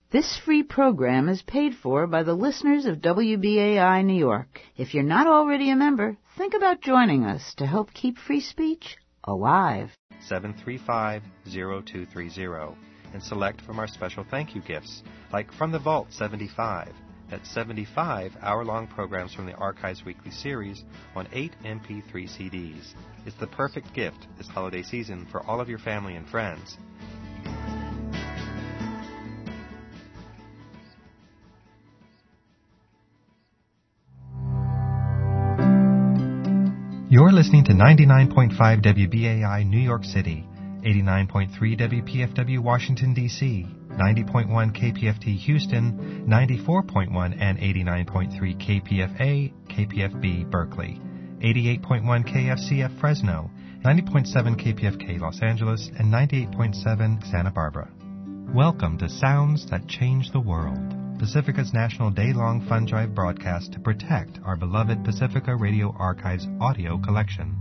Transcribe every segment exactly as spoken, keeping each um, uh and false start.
This free program is paid for by the listeners of W B A I New York. If you're not already a member, think about joining us to help keep free speech alive. seven three five, zero two three zero and select from our special thank you gifts, like From the Vault seventy-five. That's seventy-five hour-long programs from the Archives Weekly Series on eight M P three C Ds. It's the perfect gift this holiday season for all of your family and friends. You're listening to ninety-nine point five W B A I New York City, eighty-nine point three W P F W Washington, D C, ninety point one K P F T Houston, ninety-four point one and eighty-nine point three K P F A, K P F B Berkeley, eighty-eight point one K F C F Fresno, ninety point seven K P F K Los Angeles, and ninety-eight point seven Santa Barbara. Welcome to Sounds That Change the World, Pacifica's national day-long fund drive broadcast to protect our beloved Pacifica Radio Archives audio collection.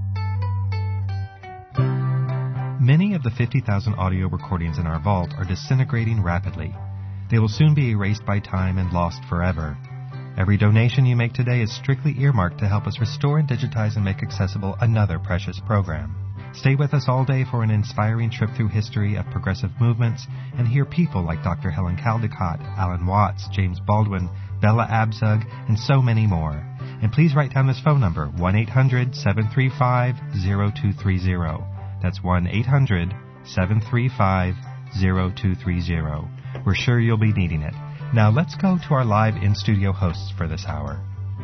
Many of the fifty thousand audio recordings in our vault are disintegrating rapidly. They will soon be erased by time and lost forever. Every donation you make today is strictly earmarked to help us restore and digitize and make accessible another precious program. Stay with us all day for an inspiring trip through history of progressive movements and hear people like Doctor Helen Caldicott, Alan Watts, James Baldwin, Bella Abzug, and so many more. And please write down this phone number, one eight hundred, seven three five, zero two three zero. That's one eight hundred, seven three five, zero two three zero. We're sure you'll be needing it. Now let's go to our live in-studio hosts for this hour.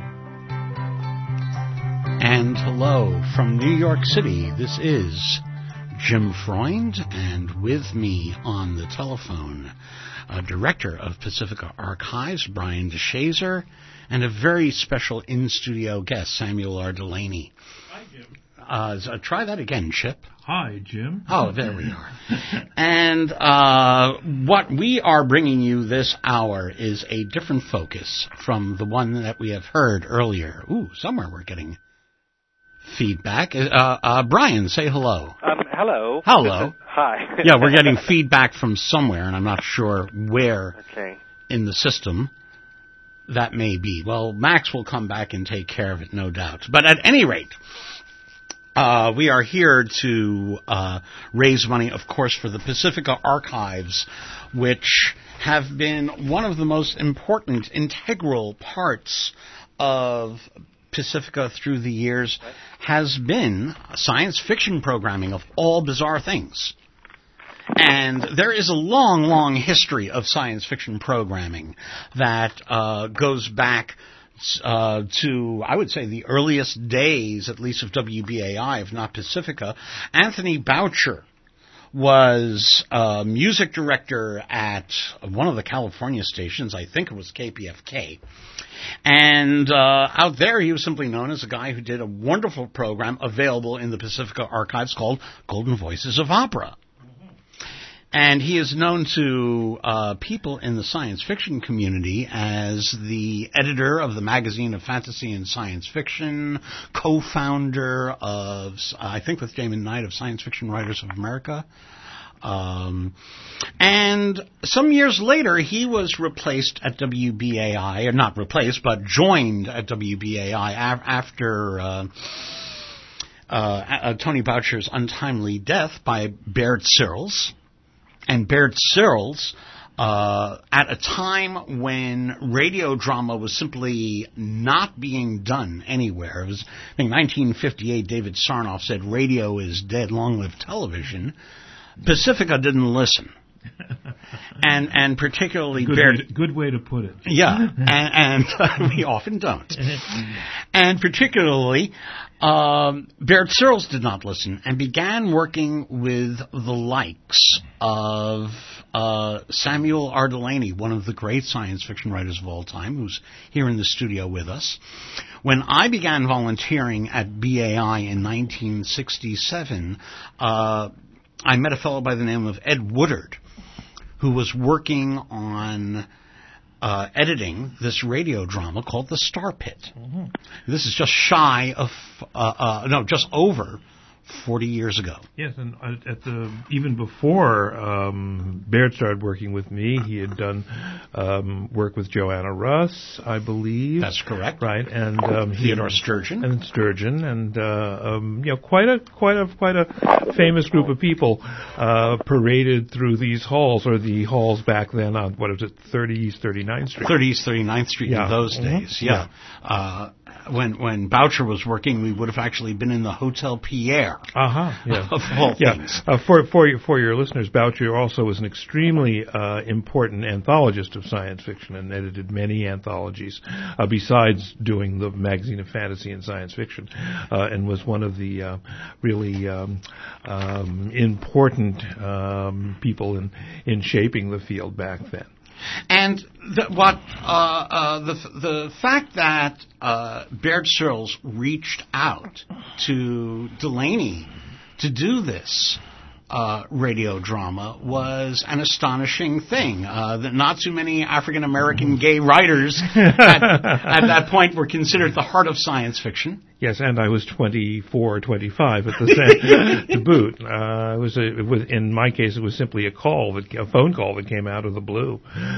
And hello from New York City. This is Jim Freund, and with me on the telephone, uh, Director of Pacifica Archives, Brian DeShazer, and a very special in-studio guest, Samuel R. Delaney. Hi, Jim. Uh, so try that again, Chip. Hi, Jim. Oh, there we are. And uh, what we are bringing you this hour is a different focus from the one that we have heard earlier. Ooh, somewhere we're getting feedback. Uh, uh, Brian, say hello. Um, hello. Hello. Hi. Yeah, we're getting feedback from somewhere, and I'm not sure where okay. in the system that may be. Well, Max will come back and take care of it, no doubt. But at any rate, uh, we are here to uh, raise money, of course, for the Pacifica Archives, which have been one of the most important, integral parts of Pacifica through the years, has been science fiction programming of all bizarre things. And there is a long, long history of science fiction programming that uh, goes back uh, to, I would say, the earliest days, at least of W B A I, if not Pacifica. Anthony Boucher was a music director at one of the California stations, I think it was K P F K. And uh, out there, he was simply known as a guy who did a wonderful program available in the Pacifica Archives called Golden Voices of Opera. And he is known to uh, people in the science fiction community as the editor of the Magazine of Fantasy and Science Fiction, co-founder of, I think with Damon Knight, of Science Fiction Writers of America. Um, and some years later, he was replaced at W B A I, or not replaced, but joined at W B A I af- after uh, uh, uh, Tony Boucher's untimely death by Baird Searles. And Baird Searles, uh, at a time when radio drama was simply not being done anywhere. It was, I think, nineteen fifty-eight, David Sarnoff said, "Radio is dead, long live television." Pacifica didn't listen. And and particularly good Baird... Way to, good way to put it. Yeah, and, and uh, we often don't. And particularly, um, Baird Searles did not listen and began working with the likes of uh, Samuel R. Delaney, one of the great science fiction writers of all time, who's here in the studio with us. When I began volunteering at B A I in nineteen sixty-seven, uh, I met a fellow by the name of Ed Woodard, who was working on uh, editing this radio drama called The Star Pit. Mm-hmm. This is just shy of, uh, uh, no, just over forty years ago. Yes, and at the even before um, Baird started working with me, he had done um, work with Joanna Russ, I believe. That's correct. Right, and um, Theodore Sturgeon, and Sturgeon, and uh, um, you know, quite a quite a quite a famous group of people uh, paraded through these halls, or the halls back then on what was it, thirty East thirty-ninth Street. thirty East thirty-ninth Street Yeah. in those Mm-hmm. days. Yeah. yeah. Uh, when when Boucher was working, we would have actually been in the Hotel Pierre. Uh huh. Yeah. Of all yeah. things. Uh, for for your, for your listeners, Boucher also was an extremely uh, important anthologist of science fiction and edited many anthologies uh, besides doing the magazine of fantasy and science fiction, uh, and was one of the uh, really um, um, important um, people in in shaping the field back then. And the, what uh, uh, the the fact that uh, Baird Searles reached out to Delaney to do this uh, radio drama was an astonishing thing. Uh, that not too many African American gay writers at, at that point were considered the heart of science fiction. Yes, and I was twenty-four, twenty-five at the same to boot. Uh, it was a, it was, in my case, it was simply a call, that, a phone call that came out of the blue.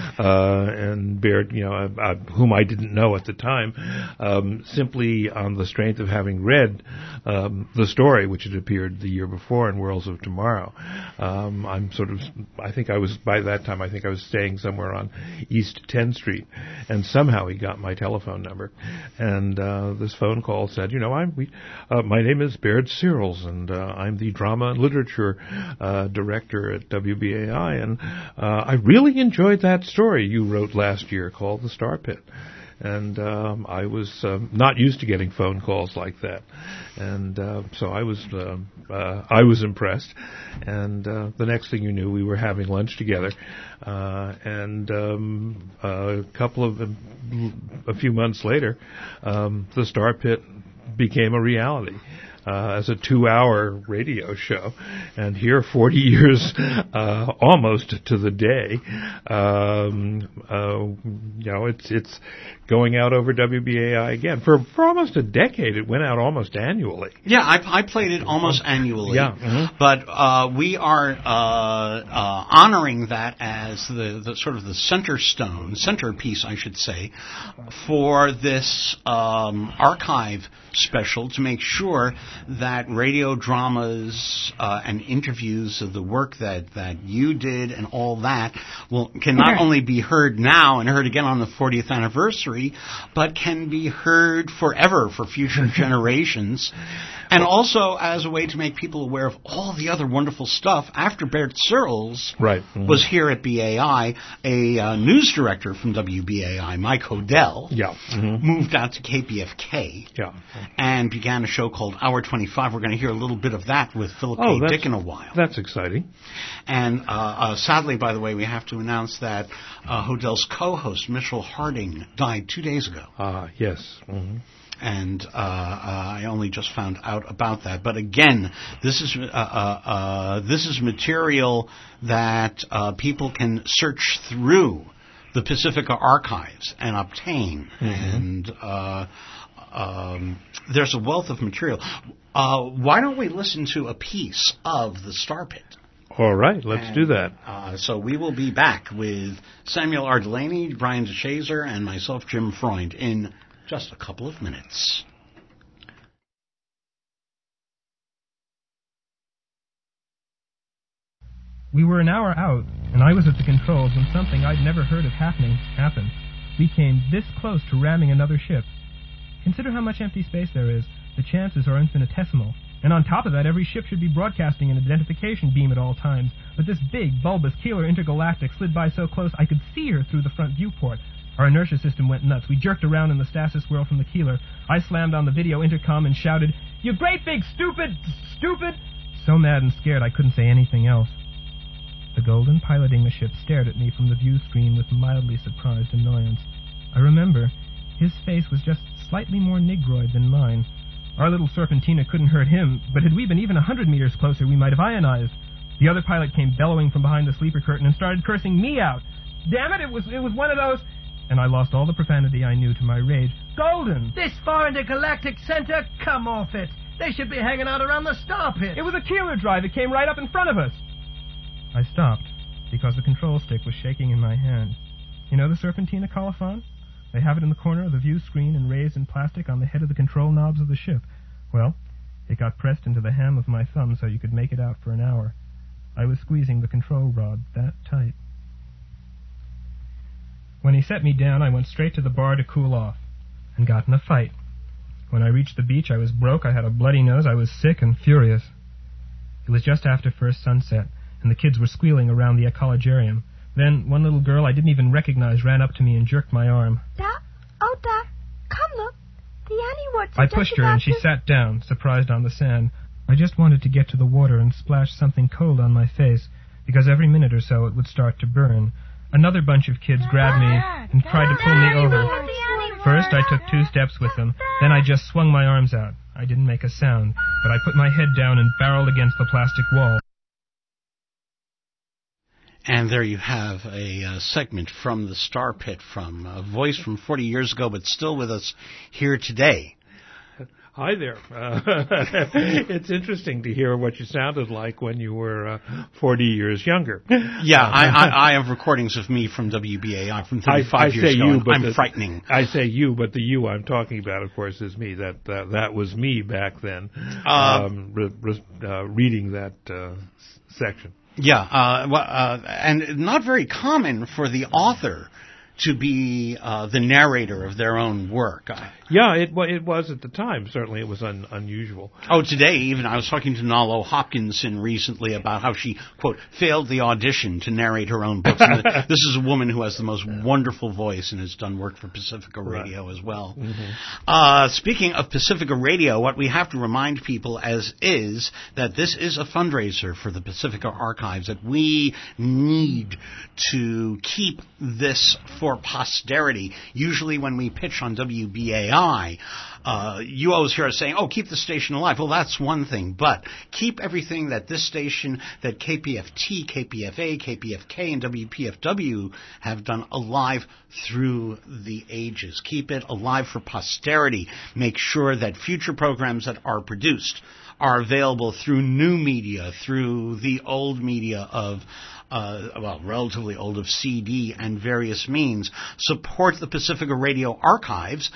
Uh, and Baird, you know, I, I, whom I didn't know at the time, um, simply on the strength of having read um, the story, which had appeared the year before in Worlds of Tomorrow. Um, I'm sort of, I think I was, by that time, I think I was staying somewhere on East tenth Street, and somehow he got my telephone number. And uh, this phone call said, you know, I'm, we, uh, my name is Baird Searles, and uh, I'm the drama and literature uh, director at W B A I, and uh, I really enjoyed that story you wrote last year called The Star Pit. And um, I was um, not used to getting phone calls like that, and uh, so I was uh, uh, I was impressed. And uh, the next thing you knew, we were having lunch together, uh, and um, a couple of a few months later, um, the Star Pit became a reality. Uh, as a two-hour radio show, and here, forty years, uh, almost to the day, um, uh, you know, it's it's going out over W B A I again for for almost a decade. It went out almost annually. Yeah, I, I played it almost annually. Yeah, mm-hmm. But uh, we are uh, uh, honoring that as the, the sort of the center stone, centerpiece, I should say, for this um, archive special to make sure that radio dramas uh, and interviews of the work that, that you did and all that will can not only be heard now and heard again on the fortieth anniversary, but can be heard forever for future generations. And also as a way to make people aware of all the other wonderful stuff after Baird Searles right. mm-hmm. was here at B A I. A uh, news director from W B A I, Mike Hodel, yeah. mm-hmm. moved out to K P F K yeah. and began a show called Hour twenty-five. We're going to hear a little bit of that with Philip oh, K. Dick in a while. That's exciting. And uh, uh, sadly, by the way, we have to announce that uh, Hodel's co-host, Mitchell Harding, died two days ago. Ah, uh, yes. Mm-hmm. And uh, uh, I only just found out about that. But again, this is uh, uh, uh, this is material that uh, people can search through the Pacifica archives and obtain. Mm-hmm. And uh, um, there's a wealth of material. Uh, why don't we listen to a piece of the Star Pit? All right, let's and, do that. Uh, so we will be back with Samuel R. Delaney, Brian DeShazer, and myself, Jim Freund, in just a couple of minutes. We were an hour out, and I was at the controls when something I'd never heard of happening happened. We came this close to ramming another ship. Consider how much empty space there is. The chances are infinitesimal. And on top of that, every ship should be broadcasting an identification beam at all times. But this big, bulbous Keeler Intergalactic slid by so close I could see her through the front viewport. Our inertia system went nuts. We jerked around in the stasis whirl from the Keeler. I slammed on the video intercom and shouted, "You great big stupid, stupid!" So mad and scared I couldn't say anything else. The Golden, piloting the ship, stared at me from the view screen with mildly surprised annoyance. I remember, his face was just slightly more negroid than mine. Our little Serpentina couldn't hurt him, but had we been even a hundred meters closer, we might have ionized. The other pilot came bellowing from behind the sleeper curtain and started cursing me out. Damn it, it was it was one of those... And I lost all the profanity I knew to my rage. Golden! This far in the galactic center? Come off it. They should be hanging out around the star pit. It was a Keeler drive. It came right up in front of us. I stopped because the control stick was shaking in my hand. You know the Serpentina colophon? They have it in the corner of the view screen and raised in plastic on the head of the control knobs of the ship. Well, it got pressed into the ham of my thumb so you could make it out for an hour. I was squeezing the control rod that tight. When he set me down, I went straight to the bar to cool off and got in a fight. When I reached the beach, I was broke, I had a bloody nose, I was sick and furious. It was just after first sunset, and the kids were squealing around the ecologarium. Then one little girl I didn't even recognize ran up to me and jerked my arm. Da, oh, Da, come look. The Annie Watts I pushed her, and she to... sat down, surprised on the sand. I just wanted to get to the water and splash something cold on my face, because every minute or so it would start to burn. Another bunch of kids grabbed me and tried to pull me over. First, I took two steps with them. Then I just swung my arms out. I didn't make a sound, but I put my head down and barreled against the plastic wall. And there you have a uh, segment from the Star Pit, from a voice from forty years ago, but still with us here today. Hi there. Uh, it's interesting to hear what you sounded like when you were uh, forty years younger. Yeah, uh, I, I, I have recordings of me from W B A I from thirty-five I, I years say ago. You, but I'm the, frightening. I say you, but the you I'm talking about, of course, is me. That uh, that was me back then, uh, um, re, re, uh, reading that uh, section. Yeah, uh, well, uh, and not very common for the author to be uh, the narrator of their own work. Yeah, it it was at the time. Certainly, it was un, unusual. Oh, today even I was talking to Nalo Hopkinson recently about how she, quote, failed the audition to narrate her own books. And this is a woman who has the most wonderful voice and has done work for Pacifica Radio right. as well. Mm-hmm. Uh, speaking of Pacifica Radio, what we have to remind people as is that this is a fundraiser for the Pacifica Archives, that we need to keep this for posterity. Usually when we pitch on W B A I, uh, you always hear us saying, oh, keep the station alive. Well, that's one thing, but keep everything that this station, that K P F T, K P F A, K P F K, and W P F W have done alive through the ages. Keep it alive for posterity. Make sure that future programs that are produced are available through new media, through the old media of Uh, well, relatively old, of C D and various means. Support the Pacifica Radio Archives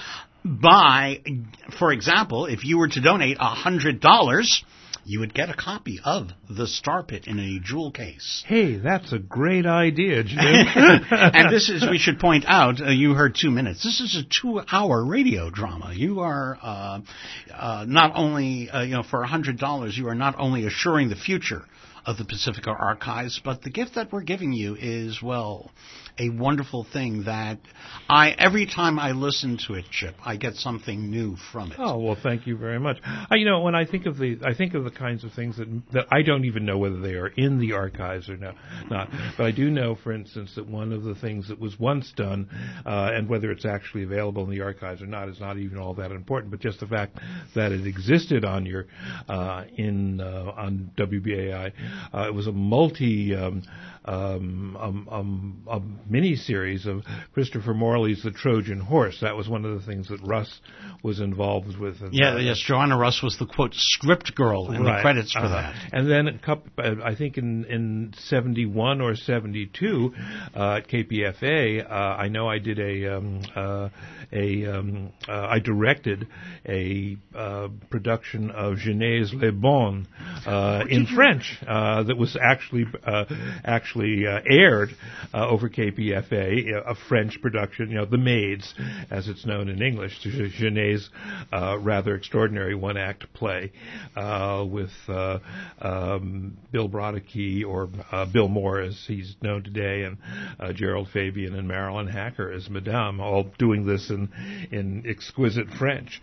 by, for example, if you were to donate one hundred dollars, you would get a copy of The Star Pit in a jewel case. Hey, that's a great idea, Jim. And this is, we should point out, uh, you heard two minutes. This is a two-hour radio drama. You are uh, uh, not only, uh, you know, for one hundred dollars, you are not only assuring the future of the Pacifica Archives, but the gift that we're giving you is, well, a wonderful thing that I, every time I listen to it, Chip, I get something new from it. Oh, well, thank you very much. I, you know, when I think of the, I think of the kinds of things that, that I don't even know whether they are in the archives or no, not, but I do know, for instance, that one of the things that was once done, uh, and whether it's actually available in the archives or not is not even all that important, but just the fact that it existed on your, uh, in, uh, on W B A I, uh, it was a multi, um, um, um, um, um mini-series of Christopher Morley's The Trojan Horse. That was one of the things that Russ was involved with. Yeah, uh, yes, Joanna Russ was the, quote, script girl in right. the credits for uh, that. And then, a couple, I think in, in seventy-one or seventy-two uh, at K P F A, uh, I know I did a, um, uh, a um, uh, I directed a uh, production of Genèse Le Bon uh, in French uh, that was actually uh, actually uh, aired uh, over K P F A, a French production, you know, The Maids, as it's known in English, Genèse, uh, rather extraordinary one-act play uh, with uh, um, Bill Brodicki, or uh, Bill Moore, as he's known today, and uh, Gerald Fabian and Marilyn Hacker as Madame, all doing this in, in exquisite French.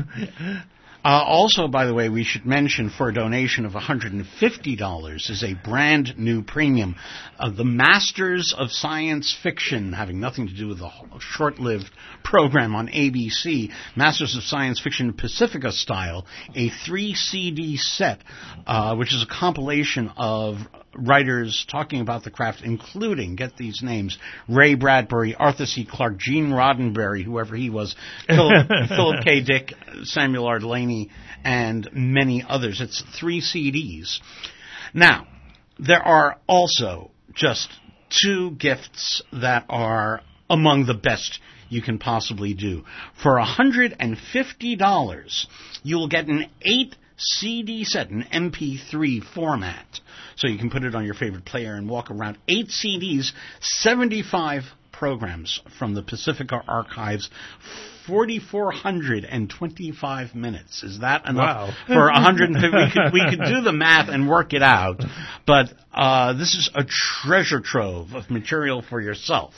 Uh, also, by the way, we should mention, for a donation of one hundred fifty dollars is a brand new premium of the Masters of Science Fiction, having nothing to do with the short-lived program on A B C, Masters of Science Fiction Pacifica style, a three C D set, uh, which is a compilation of writers talking about the craft, including, get these names, Ray Bradbury, Arthur C. Clarke, Gene Roddenberry, whoever he was, Philip, Philip K. Dick, Samuel R. Delaney, Tiny, and many others. It's three C Ds. Now, there are also just two gifts that are among the best you can possibly do. For one hundred fifty dollars, you will get an eight C D set, an M P three format. So you can put it on your favorite player and walk around. Eight C Ds, seventy-five programs from the Pacifica Archives, four thousand four hundred twenty-five minutes. Is that enough? Wow. For one hundred fifty? We could, we could do the math and work it out. But uh, this is a treasure trove of material for yourself.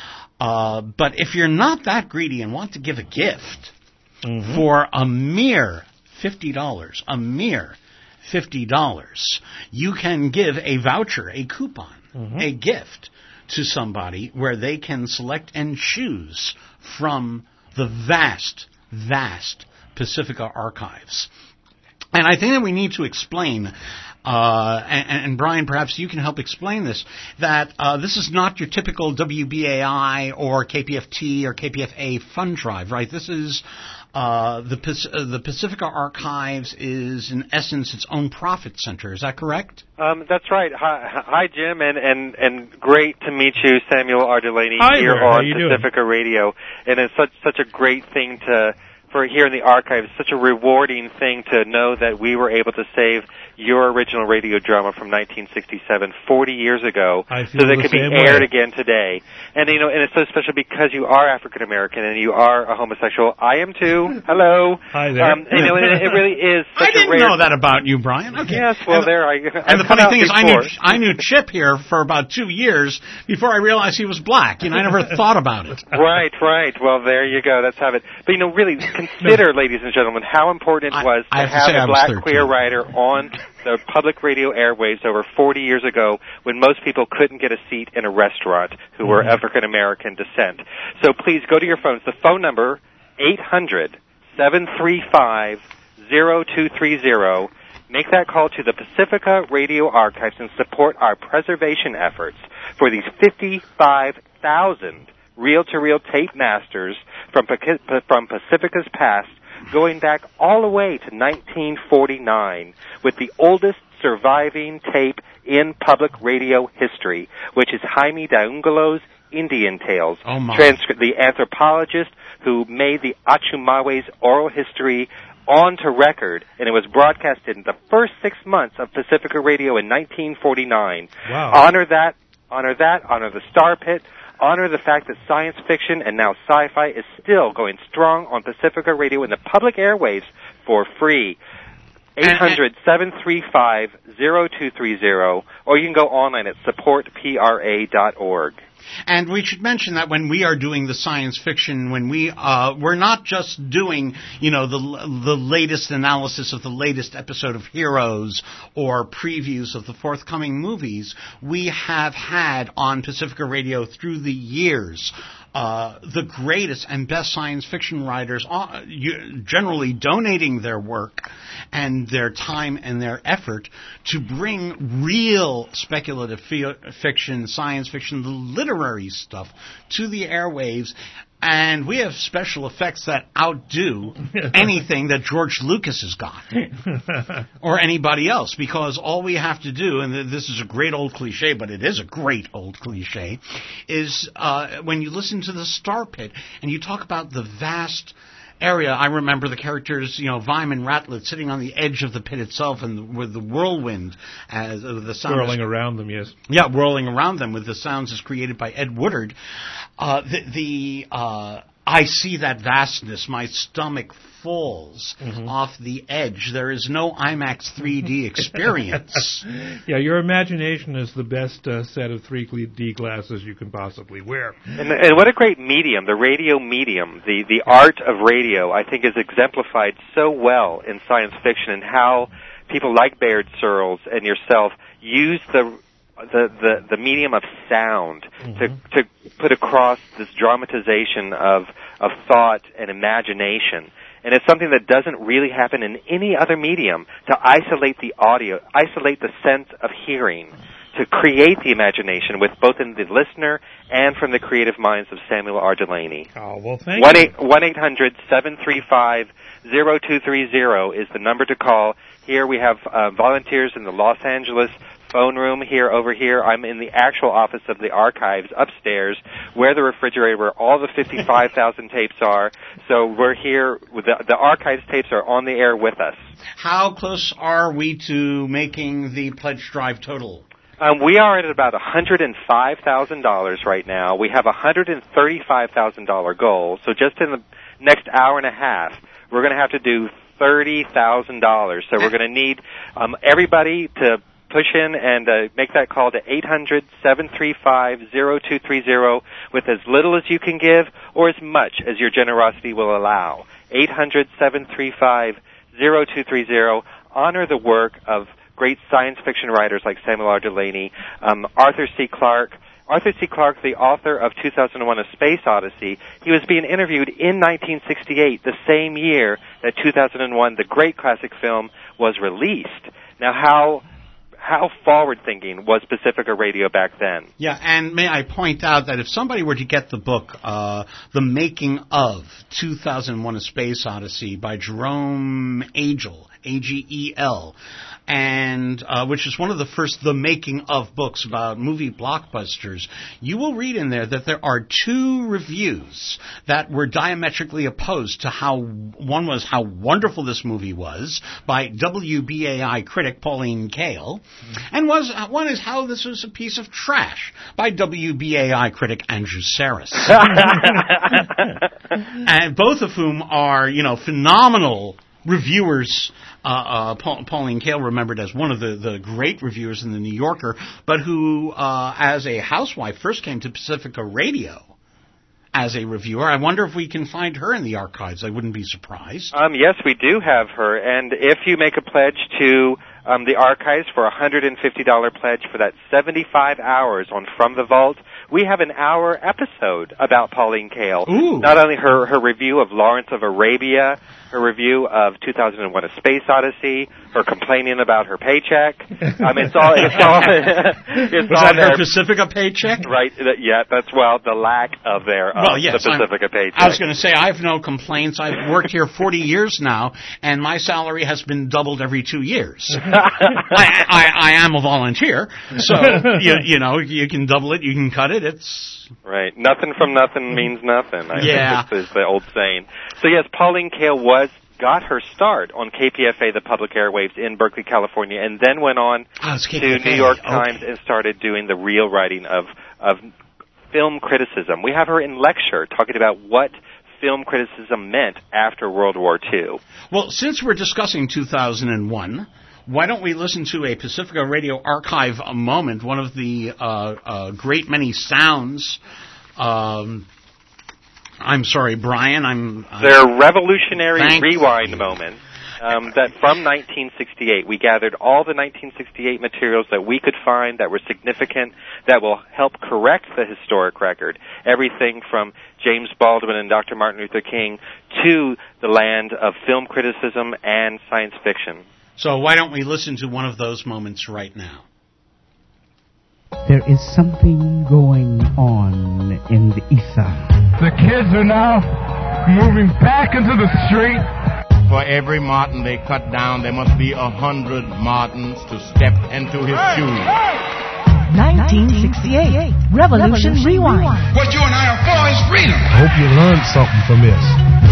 Uh, but if you're not that greedy and want to give a gift mm-hmm. for a mere fifty dollars, a mere fifty dollars, you can give a voucher, a coupon, mm-hmm. a gift to somebody where they can select and choose from the vast, vast Pacifica Archives. And I think that we need to explain, uh, and, and Brian, perhaps you can help explain this, that uh, this is not your typical W B A I or K P F T or K P F A fund drive, right? This is uh, the uh, the Pacifica Archives is, in essence, its own profit center. Is that correct? Um, that's right. Hi, hi Jim, and, and, and great to meet you, Samuel R. Delaney, hi here there. on How Pacifica doing? Radio. And it's such such a great thing to for here in the archives, such a rewarding thing to know that we were able to save your original radio drama from nineteen sixty-seven, forty years ago, I so that it could be aired way. again today. And you know, and it's so special because you are African American and you are a homosexual. I am too. Hello. Hi there. Um, you know, and it really is. Such I didn't a rare know that about you, Brian. Okay. Yes, well, and the, there I. And the funny thing is, I knew I knew Chip here for about two years before I realized he was black. You know, I never thought about it. Right, right. Well, there you go. Let's have it. But you know, really consider, ladies and gentlemen, how important it I, was I to have, have to a black queer writer on the public radio airwaves over forty years ago when most people couldn't get a seat in a restaurant who were Mm-hmm. African American descent. So please go to your phones. The phone number, eight hundred, seven three five, zero two three zero. Make that call to the Pacifica Radio Archives and support our preservation efforts for these fifty-five thousand reel-to-reel tape masters from, from Pacifica's past, going back all the way to nineteen forty-nine, with the oldest surviving tape in public radio history, which is Jaime Daungalo's Indian Tales, oh my. transcri- the anthropologist who made the Achumawe's oral history onto record, and it was broadcasted in the first six months of Pacifica Radio in nineteen forty-nine. Wow. Honor that, honor that, honor the Star Pit, honor the fact that science fiction and now sci-fi is still going strong on Pacifica Radio in the public airwaves for free. eight hundred, seven three five, zero two three zero, or you can go online at support P R A dot org. And we should mention that when we are doing the science fiction, when we uh, we're not just doing, you know, the the latest analysis of the latest episode of Heroes or previews of the forthcoming movies. We have had on Pacifica Radio through the years uh, the greatest and best science fiction writers, uh, generally donating their work and their time and their effort to bring real speculative fi- fiction, science fiction, the literary stuff to the airwaves. And we have special effects that outdo anything that George Lucas has got or anybody else, because all we have to do, and this is a great old cliche, but it is a great old cliche, is uh, when you listen to the Star Pit and you talk about the vast area. I remember the characters, you know, Vime and Ratlet sitting on the edge of the pit itself, and with the whirlwind as uh, the sound Whirling is, around them, yes. Yeah, whirling around them with the sounds as created by Ed Woodard. Uh, the the uh, I see that vastness. My stomach falls mm-hmm. off the edge. There is no IMAX three D experience. Yeah, your imagination is the best uh, set of three D glasses you can possibly wear. And, and what a great medium, the radio medium, the, the art of radio, I think is exemplified so well in science fiction, and how people like Baird Searles and yourself use the the, the, the medium of sound mm-hmm. to, to put across this dramatization of, of thought and imagination. And it's something that doesn't really happen in any other medium, to isolate the audio, isolate the sense of hearing, to create the imagination with both in the listener and from the creative minds of Samuel R. Delaney. Oh, well, thank you. one eight hundred seven three five zero two three zero is the number to call. Here we have uh, volunteers in the Los Angeles phone room here over here. I'm in the actual office of the archives upstairs where the refrigerator where all the fifty-five thousand tapes are. So we're here. With the, the archives tapes are on the air with us. How close are we to making the pledge drive total? Um, we are at about one hundred five thousand dollars right now. We have a one hundred thirty-five thousand dollars goal. So just in the next hour and a half, we're going to have to do thirty thousand dollars. So we're going to need um, everybody to push in and uh, make that call to eight hundred seven three five zero two three zero with as little as you can give or as much as your generosity will allow. eight hundred seven three five zero two three zero. Honor the work of great science fiction writers like Samuel R. Delaney, um, Arthur C. Clarke. Arthur C. Clarke, the author of two thousand one: A Space Odyssey, he was being interviewed in nineteen sixty-eight, the same year that two thousand one, the great classic film, was released. Now, how how forward-thinking was Pacifica Radio back then? Yeah, and may I point out that if somebody were to get the book, uh, The Making of two thousand one: A Space Odyssey by Jerome Agel, A G E L, and uh, which is one of the first The Making of books about movie blockbusters, you will read in there that there are two reviews that were diametrically opposed to how, one was how wonderful this movie was by W B A I critic Pauline Kael, and was one is how this was a piece of trash by W B A I critic Andrew Sarris. And both of whom are, you know, phenomenal reviewers. Uh, uh, Paul, Pauline Kael remembered as one of the, the great reviewers in the New Yorker, but who, uh, as a housewife, first came to Pacifica Radio as a reviewer. I wonder if we can find her in the archives. I wouldn't be surprised. Um, yes, we do have her, and if you make a pledge to um, the archives for a one hundred fifty dollars pledge for that seventy-five hours on From the Vault, we have an hour episode about Pauline Kael. Ooh. Not only her, her review of Lawrence of Arabia, her review of two thousand one: A Space Odyssey, her complaining about her paycheck. I mean, it's all, it's all, it's Was all that there. her Pacifica paycheck? Right, yeah, that's, well, the lack of their, uh, well, yes, the Pacifica I'm, paycheck. I was going to say, I have no complaints. I've worked here forty years now, and my salary has been doubled every two years. I, I, I am a volunteer, so, you, you know, you can double it, you can cut it, it's... Right. Nothing from nothing means nothing. I Yeah. think is the old saying. So, yes, Pauline Kael was got her start on K P F A, the public airwaves in Berkeley, California, and then went on Oh, it's K to P F A. New York Okay. Times and started doing the real writing of, of film criticism. We have her in lecture talking about what film criticism meant after World War Two. Well, since we're discussing two thousand one, why don't we listen to a Pacifica Radio Archive a moment, one of the uh, uh, great many sounds. Um, I'm sorry, Brian. I'm. Uh, They're revolutionary Thank rewind you. moments. Um, that from nineteen sixty-eight, we gathered all the nineteen sixty-eight materials that we could find that were significant, that will help correct the historic record. Everything from James Baldwin and Doctor Martin Luther King to the land of film criticism and science fiction. So why don't we listen to one of those moments right now? There is something going on in the ether. The kids are now moving back into the street. For every marten they cut down, there must be a hundred martens to step into his Hey, shoes. hey! nineteen sixty-eight. Revolution, Revolution Rewind. Rewind. What you and I are for is freedom. I hope you learned something from this.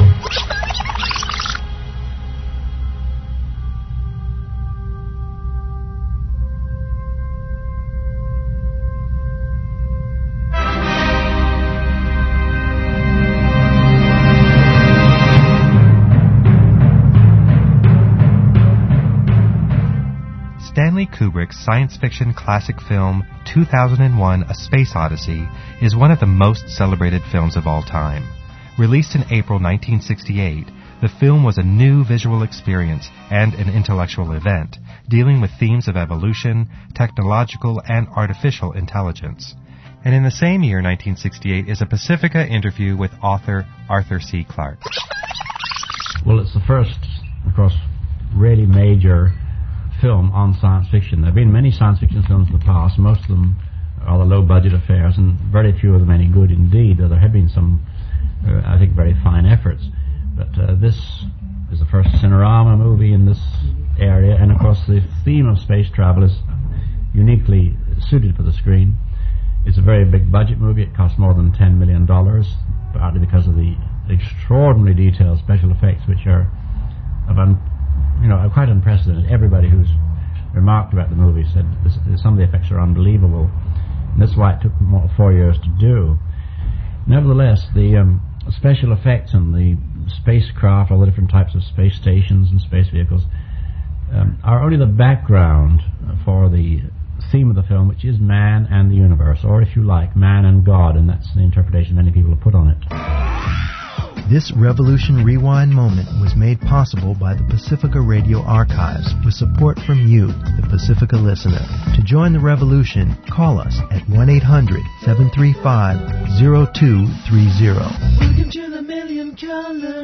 Stanley Kubrick's science fiction classic film two thousand one: A Space Odyssey is one of the most celebrated films of all time. Released in April nineteen sixty-eight, the film was a new visual experience and an intellectual event, dealing with themes of evolution, technological and artificial intelligence. And in the same year, nineteen sixty-eight, is a Pacifica interview with author Arthur C. Clarke. Well, it's the first, of course, really major film on science fiction. There have been many science fiction films in the past. Most of them are the low-budget affairs, and very few of them any good indeed, though there have been some, uh, I think, very fine efforts. But uh, this is the first Cinerama movie in this area, and of course the theme of space travel is uniquely suited for the screen. It's a very big budget movie. It cost more than ten million dollars, partly because of the extraordinarily detailed special effects, which are of un, you know, quite unprecedented. Everybody who's remarked about the movie said this, some of the effects are unbelievable, and that's why it took more, four years to do. Nevertheless, the um, special effects and the spacecraft, all the different types of space stations and space vehicles, um, are only the background for the theme of the film, which is man and the universe, or if you like, man and God, and that's the interpretation many people have put on it. This Revolution Rewind moment was made possible by the Pacifica Radio Archives with support from you, the Pacifica listener. To join the revolution, call us at one eight hundred seven three five zero two three zero. Welcome to the Million Color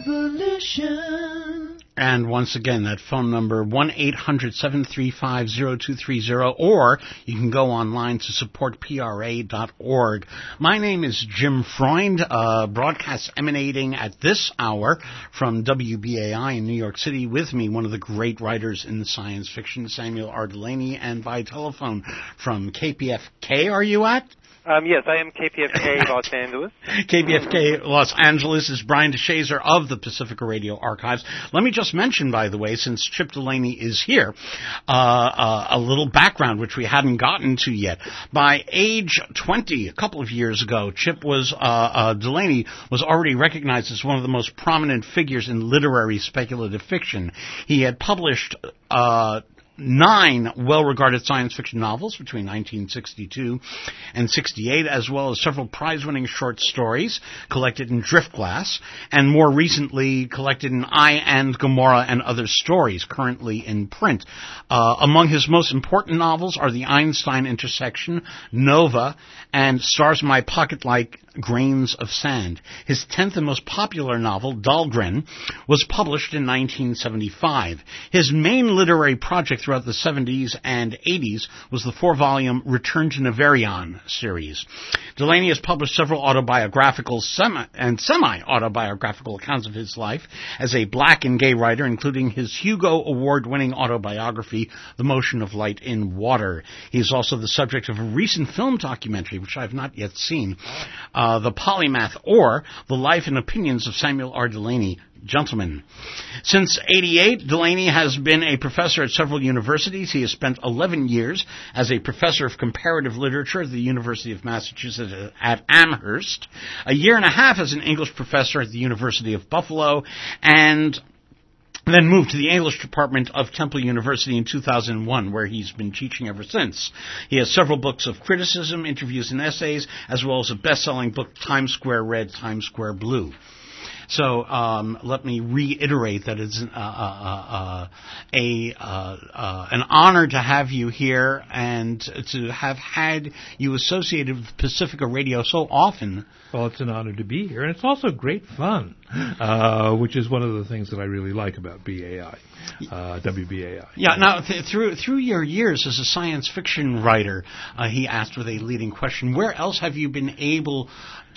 Revolution. And once again, that phone number, one eight hundred seven three five zero two three zero, or you can go online to support P R A dot org. My name is Jim Freund, uh, broadcast emanating at this hour from W B A I in New York City. With me, one of the great writers in the science fiction, Samuel R. Delaney, and by telephone from K P F K, are you at? Um, yes, I am K P F K Los Angeles. K P F K Los Angeles is Brian DeShazer of the Pacifica Radio Archives. Let me just mention, by the way, since Chip Delaney is here, uh, uh, a little background which we hadn't gotten to yet. By age twenty, a couple of years ago, Chip was, uh, uh, Delaney was already recognized as one of the most prominent figures in literary speculative fiction. He had published, uh, nine well-regarded science fiction novels between nineteen sixty-two and sixty-eight, as well as several prize-winning short stories collected in Driftglass, and more recently collected in I and Gomorrah and Other Stories, currently in print. Uh, among his most important novels are The Einstein Intersection, Nova, and Stars in My Pocket Like Grains of Sand. His tenth and most popular novel, Dahlgren, was published in nineteen seventy-five. His main literary project throughout the seventies and eighties was the four-volume Return to Neverion series. Delaney has published several autobiographical semi- and semi-autobiographical accounts of his life as a black and gay writer, including his Hugo Award-winning autobiography, The Motion of Light in Water. He is also the subject of a recent film documentary, which I have not yet seen, uh, The Polymath, or The Life and Opinions of Samuel R. Delaney. Gentlemen. Since eighty-eight, Delaney has been a professor at several universities. He has spent eleven years as a professor of comparative literature at the University of Massachusetts at Amherst, a year and a half as an English professor at the University of Buffalo, and then moved to the English department of Temple University in two thousand one, where he's been teaching ever since. He has several books of criticism, interviews, and essays, as well as a best-selling book, Times Square Red, Times Square Blue. So um, let me reiterate that it's uh, uh, uh, a uh, uh, an honor to have you here and to have had you associated with Pacifica Radio so often. Well, it's an honor to be here, and it's also great fun, uh, which is one of the things that I really like about B A I, uh, W B A I. Yeah. Now, th- through through your years as a science fiction writer, uh, he asked with a leading question: where else have you been able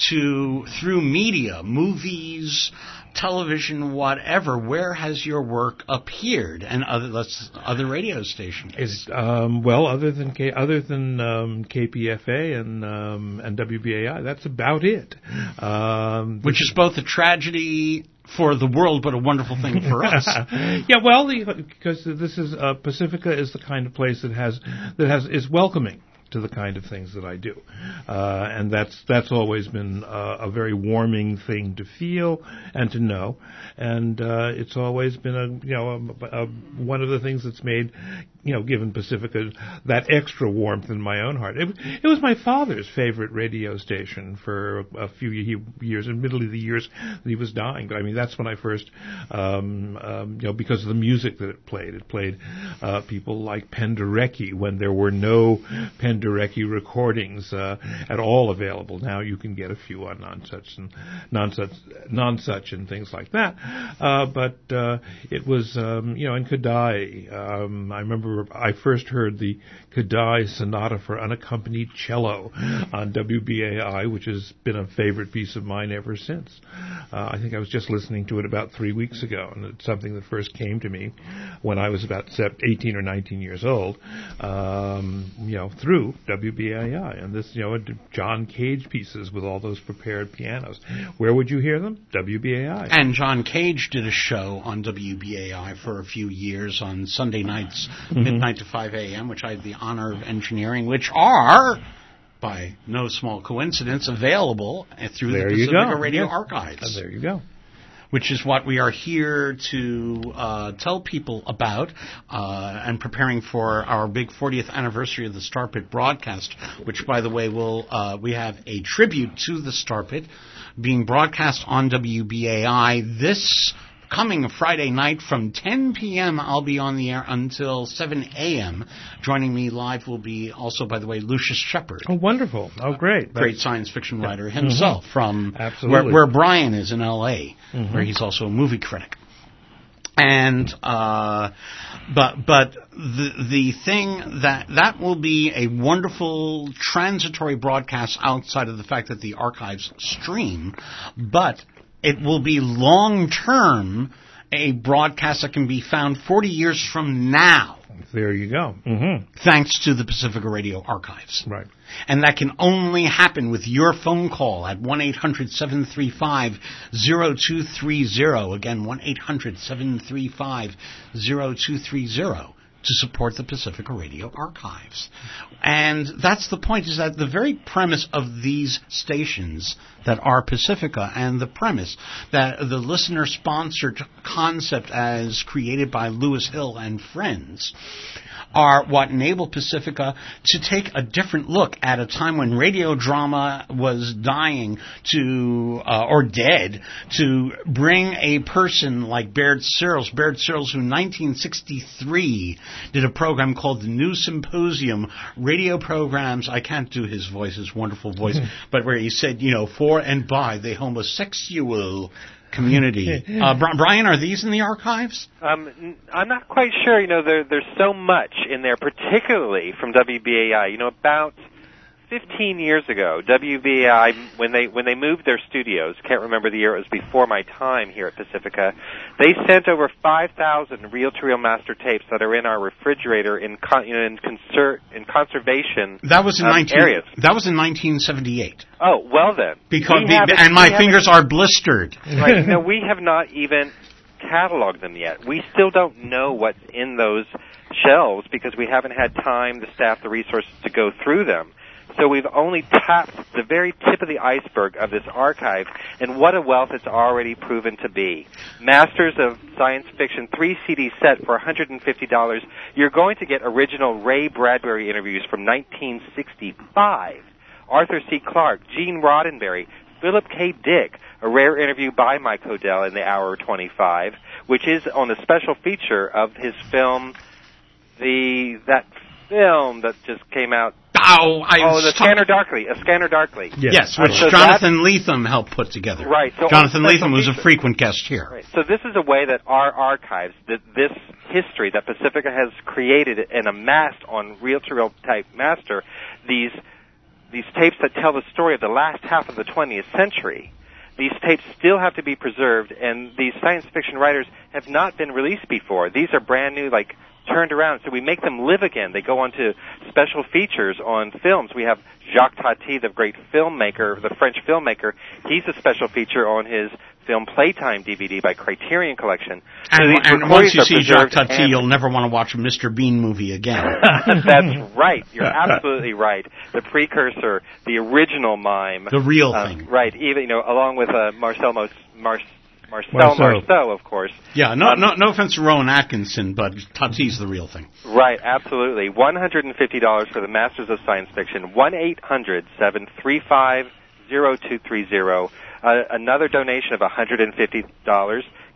to, through media, movies, television, whatever, where has your work appeared, and other let's, other radio stations? It's, um, well, other than K, other than um, K P F A and um, and W B A I, that's about it. Um, Which is both a tragedy for the world, but a wonderful thing for us. Yeah, well, the, because this is uh, Pacifica is the kind of place that has that has is welcoming to the kind of things that I do, uh, and that's that's always been uh, a very warming thing to feel and to know, and uh, it's always been a you know a, a, one of the things that's made you know given Pacifica that extra warmth in my own heart. It, it was my father's favorite radio station for a, a few years, admittedly the years that he was dying, but I mean that's when I first um, um, you know because of the music that it played. It played uh, people like Penderecki when there were no Penderecki Penderecki recordings uh, at all available. Now you can get a few on Nonsuch and Nonsuch, Nonsuch and things like that. Uh, but uh, it was, um, you know, in Kodály. Um, I remember I first heard the Kodály Sonata for Unaccompanied Cello on W B A I, which has been a favorite piece of mine ever since. Uh, I think I was just listening to it about three weeks ago, and it's something that first came to me when I was about eighteen or nineteen years old, um, you know, through W B A I. And this, you know, John Cage pieces with all those prepared pianos. Where would you hear them? W B A I. And John Cage did a show on W B A I for a few years on Sunday nights, mm-hmm. midnight to five a.m., which I had the honor of engineering, which are, by no small coincidence, available through there the Pacifica go. Radio yes. Archives. Oh, there you go. Which is what we are here to uh, tell people about uh, and preparing for our big fortieth anniversary of the Star Pit broadcast, which, by the way, will uh, we have a tribute to the Star Pit being broadcast on W B A I this coming Friday night from ten p.m. I'll be on the air until seven a.m. Joining me live will be also, by the way, Lucius Shepard. Oh, wonderful. Oh, great. Great That's, science fiction writer yeah. himself mm-hmm. from Absolutely. Where, where Brian is in L A, mm-hmm. where he's also a movie critic. And, uh, but, but the, the thing that, that will be a wonderful transitory broadcast outside of the fact that the archives stream, but it will be long-term a broadcast that can be found forty years from now. There you go. Mm-hmm. Thanks to the Pacifica Radio Archives. Right. And that can only happen with your phone call at one eight hundred seven three five zero two three zero. Again, one eight hundred seven three five zero two three zero. To support the Pacifica Radio Archives. And that's the point, is that the very premise of these stations that are Pacifica, and the premise that the listener-sponsored concept as created by Lewis Hill and friends, are what enable Pacifica to take a different look at a time when radio drama was dying to, uh, or dead, to bring a person like Baird Searles. Baird Searles, who in nineteen sixty-three did a program called The New Symposium, radio programs, I can't do his voice, his wonderful voice, but where he said, you know, for and by the homosexual community. Uh, Brian, are these in the archives? Um, I'm not quite sure. You know, there, there's so much in there, particularly from W B A I. You know, about fifteen years ago, W B A I, when they when they moved their studios, can't remember the year, it was before my time here at Pacifica, they sent over five thousand reel-to-reel master tapes that are in our refrigerator in con, you know, in, conser, in conservation that was in um, nineteen, areas. That was in nineteen seventy-eight. Oh, well then. Because be, and my fingers are blistered. Right. No, we have not even cataloged them yet. We still don't know what's in those shelves because we haven't had time, the staff, the resources to go through them. So we've only tapped the very tip of the iceberg of this archive, and what a wealth it's already proven to be. Masters of Science Fiction, three C D set for one hundred fifty dollars. You're going to get original Ray Bradbury interviews from nineteen sixty-five. Arthur C. Clarke, Gene Roddenberry, Philip K. Dick, a rare interview by Mike Hodel in the hour twenty-five, which is on a special feature of his film, the that film that just came out. Oh, I oh the Scanner Darkly, A Scanner Darkly. Yes, yes which so Jonathan Lethem helped put together. Right. So Jonathan Lethem was a frequent guest here. Right. So this is a way that our archives, that this history that Pacifica has created and amassed on reel-to-reel type master, these these tapes that tell the story of the last half of the twentieth century. These tapes still have to be preserved, and these science fiction writers have not been released before. These are brand new, like, turned around, so we make them live again. They go on to special features on films. We have Jacques Tati, the great filmmaker, the French filmmaker. He's a special feature on his film Playtime D V D by Criterion Collection. So and and once you see Jacques Tati, you'll never want to watch a Mister Bean movie again. That's right. You're absolutely right. The precursor, the original mime. The real uh, thing. Right. Even, you know, along with uh, Marcel Mos... Mars- Marcel Marceau, of course. Yeah, no, um, no, no offense to Rowan Atkinson, but Tati's the real thing. Right, absolutely. one hundred fifty dollars for the Masters of Science Fiction. one eight hundred seven three five zero two three zero. Uh, another donation of one hundred fifty dollars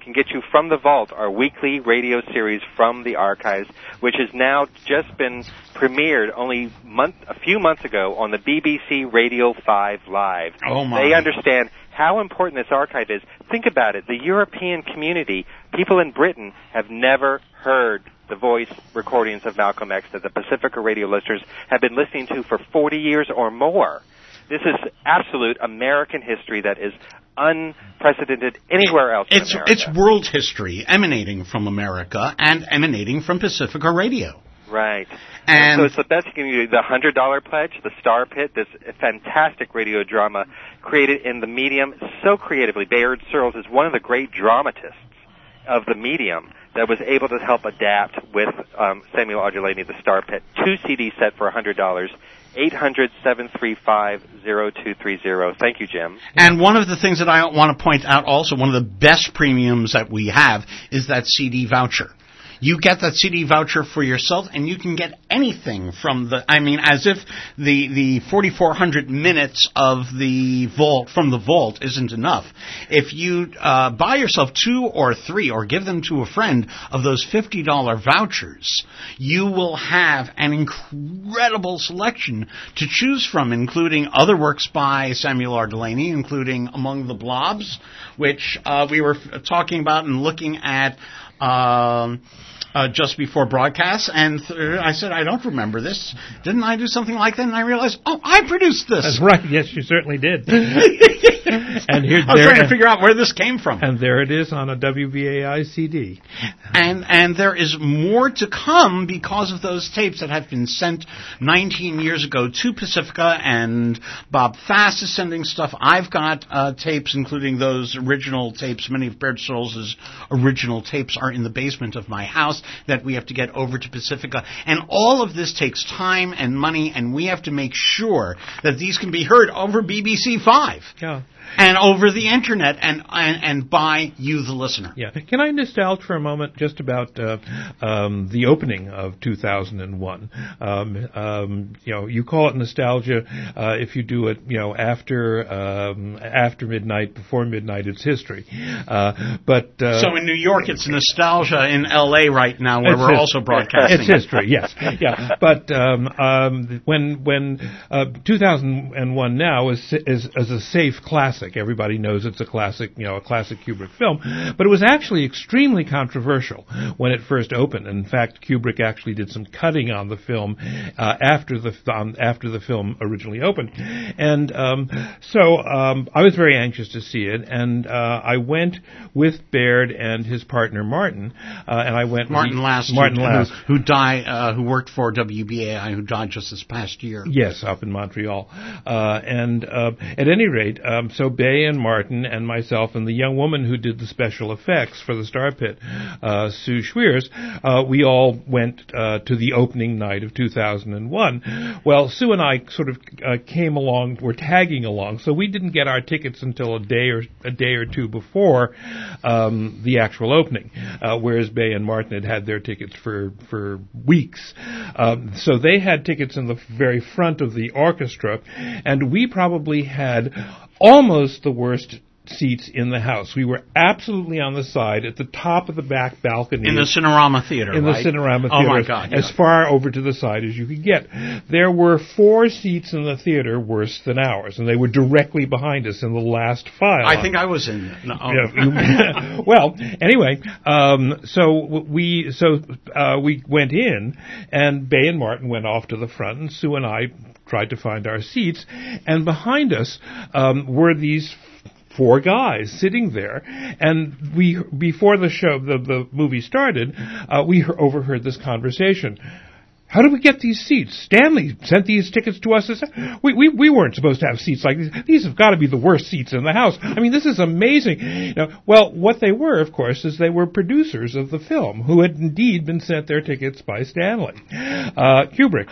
can get you From the Vault, our weekly radio series from the archives, which has now just been premiered only month, a few months ago on the B B C Radio five Live. Oh, my. They understand how important this archive is. Think about it. The European community, people in Britain, have never heard the voice recordings of Malcolm X that the Pacifica radio listeners have been listening to for forty years or more. This is absolute American history that is unprecedented anywhere else it's, in America. It's world history emanating from America and emanating from Pacifica Radio. Right. And so it's the best you can do. The one hundred dollars pledge, the Star Pit, this fantastic radio drama created in the medium so creatively. Bayard Searles is one of the great dramatists of the medium that was able to help adapt with um, Samuel R. Delaney, the Star Pit. Two C D set for one hundred dollars. eight hundred, seven three five, zero two three zero. Thank you, Jim. And one of the things that I want to point out also, one of the best premiums that we have is that C D voucher. You get that C D voucher for yourself, and you can get anything from the, I mean, as if the, the forty-four hundred minutes of the vault, from the vault isn't enough. If you uh, buy yourself two or three, or give them to a friend, of those fifty dollars vouchers, you will have an incredible selection to choose from, including other works by Samuel R. Delaney, including Among the Blobs, which uh, we were f- talking about and looking at um, uh, just before broadcast, and th- I said, I don't remember this. Didn't I do something like that? And I realized, oh, I produced this. That's right. Yes, you certainly did. And here, I was there, trying to figure out where this came from. And there it is on a W B A I C D. And and there is more to come because of those tapes that have been sent nineteen years ago to Pacifica, and Bob Fass is sending stuff. I've got uh, tapes, including those original tapes. Many of Bayard Searles' original tapes are in the basement of my house that we have to get over to Pacifica. And all of this takes time and money, and we have to make sure that these can be heard over B B C five. Yeah. And over the internet, and, and and by you, the listener. Yeah. Can I nostalge for a moment just about uh, um, the opening of two thousand one? Um, um, you know, you call it nostalgia uh, if you do it, you know, after um, after midnight, before midnight, it's history. Uh, but uh, so in New York, it's nostalgia. In L A right now, where we're his- also broadcasting. It's history, yes, yeah. But um, um, when when uh, two thousand one now is, is is a safe classic. Everybody knows it's a classic, you know, a classic Kubrick film. But it was actually extremely controversial when it first opened. In fact, Kubrick actually did some cutting on the film uh, after the um, after the film originally opened. And um, so um, I was very anxious to see it, and uh, I went with Baird and his partner Martin, uh, and I went Martin we, Last, Martin who, Last, who, who died, uh, who worked for W B A I, who died just this past year. Yes, up in Montreal. Uh, and uh, at any rate, um, so Bay and Martin and myself and the young woman who did the special effects for the Star Pit, uh, Sue Schweers, uh, we all went uh, to the opening night of two thousand one. Well, Sue and I sort of uh, came along, were tagging along, so we didn't get our tickets until a day or a day or two before um, the actual opening, uh, whereas Bay and Martin had had their tickets for for weeks. Um, so they had tickets in the very front of the orchestra, and we probably had almost the worst seats in the house. We were absolutely on the side at the top of the back balcony. In the Cinerama Theater, In right? the Cinerama Theater. Oh, my God. Yeah. As far over to the side as you could get. There were four seats in the theater worse than ours, and they were directly behind us in the last file. I think I was in. No, oh. Yeah, you, well, anyway, um, so we so uh, we went in, and Bay and Martin went off to the front, and Sue and I tried to find our seats, and behind us um, were these four guys sitting there, and we before the show, the the movie started, uh, we overheard this conversation. How did we get these seats? Stanley sent these tickets to us. We, we, we weren't supposed to have seats like these. These have got to be the worst seats in the house. I mean, this is amazing. You know, well, what they were, of course, is they were producers of the film who had indeed been sent their tickets by Stanley, uh, Kubrick.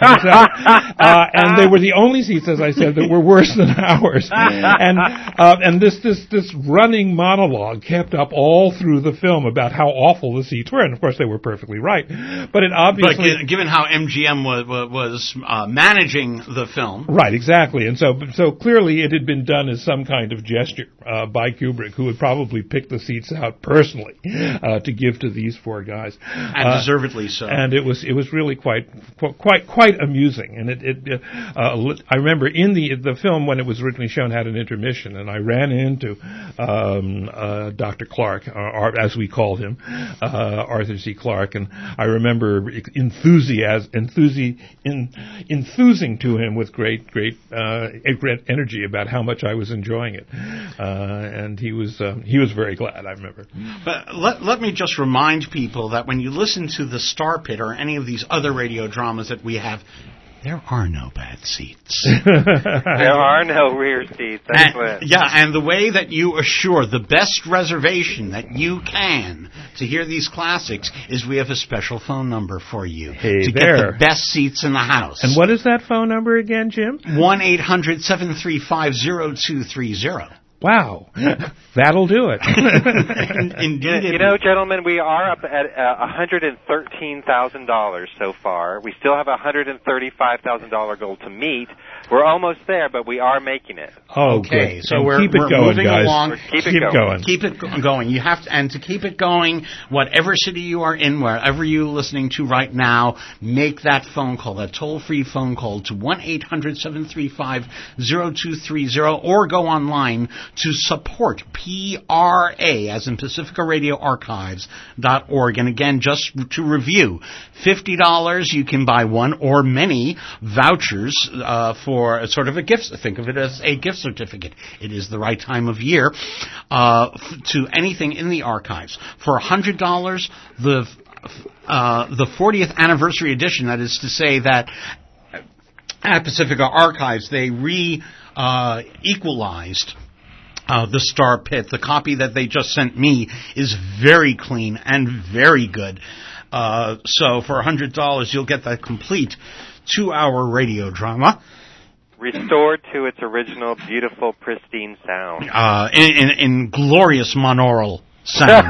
uh, and they were the only seats, as I said, that were worse than ours. And, uh, and this, this, this running monologue kept up all through the film about how awful the seats were. And of course, they were perfectly right. But it obviously. But given how M G M was, was uh, managing the film. Right, exactly. And so so clearly it had been done as some kind of gesture uh, by Kubrick, who would probably pick the seats out personally uh, to give to these four guys. And uh, deservedly so. And it was it was really quite quite quite amusing. And it, it uh, I remember in the the film when it was originally shown had an intermission, and I ran into um, uh, Doctor Clark, uh, as we called him, uh, Arthur C. Clarke, and I remember enthusiasm, enthusi, in, enthusing to him with great, great, uh, great energy about how much I was enjoying it, uh, and he was uh, he was very glad. I remember. But let let me just remind people that when you listen to the Star Pit or any of these other radio dramas that we have, there are no bad seats. There are no rear seats. That's and, yeah, and the way that you assure the best reservation that you can to hear these classics is we have a special phone number for you hey to there. get the best seats in the house. And what is that phone number again, Jim? one eight hundred seven three five zero two three zero. Wow, that'll do it. Indeed. You know, gentlemen, we are up at uh, one hundred thirteen thousand dollars so far. We still have a one hundred thirty-five thousand dollars goal to meet. We're almost there, but we are making it. Oh, okay. Good. So and we're, keep it we're going, moving guys. along. Keep it keep going. going. Keep it go- going. You have to, and to keep it going, whatever city you are in, wherever you're listening to right now, make that phone call, that toll-free phone call to one eight hundred seven three five zero two three zero, or go online to support P R A, as in Pacifica Radio Archives dot org. And again, just to review, fifty dollars you can buy one or many vouchers uh, for a sort of a gift. Think of it as a gift certificate. It is the right time of year uh, f- to anything in the archives. For one hundred dollars, the uh, the fortieth anniversary edition, that is to say that at Pacifica Archives they re uh, equalized Uh, the Star Pit. The copy that they just sent me is very clean and very good. Uh, so for one hundred dollars, you'll get that complete two-hour radio drama. Restored to its original, beautiful, pristine sound. Uh, in, in, in glorious monaural sound.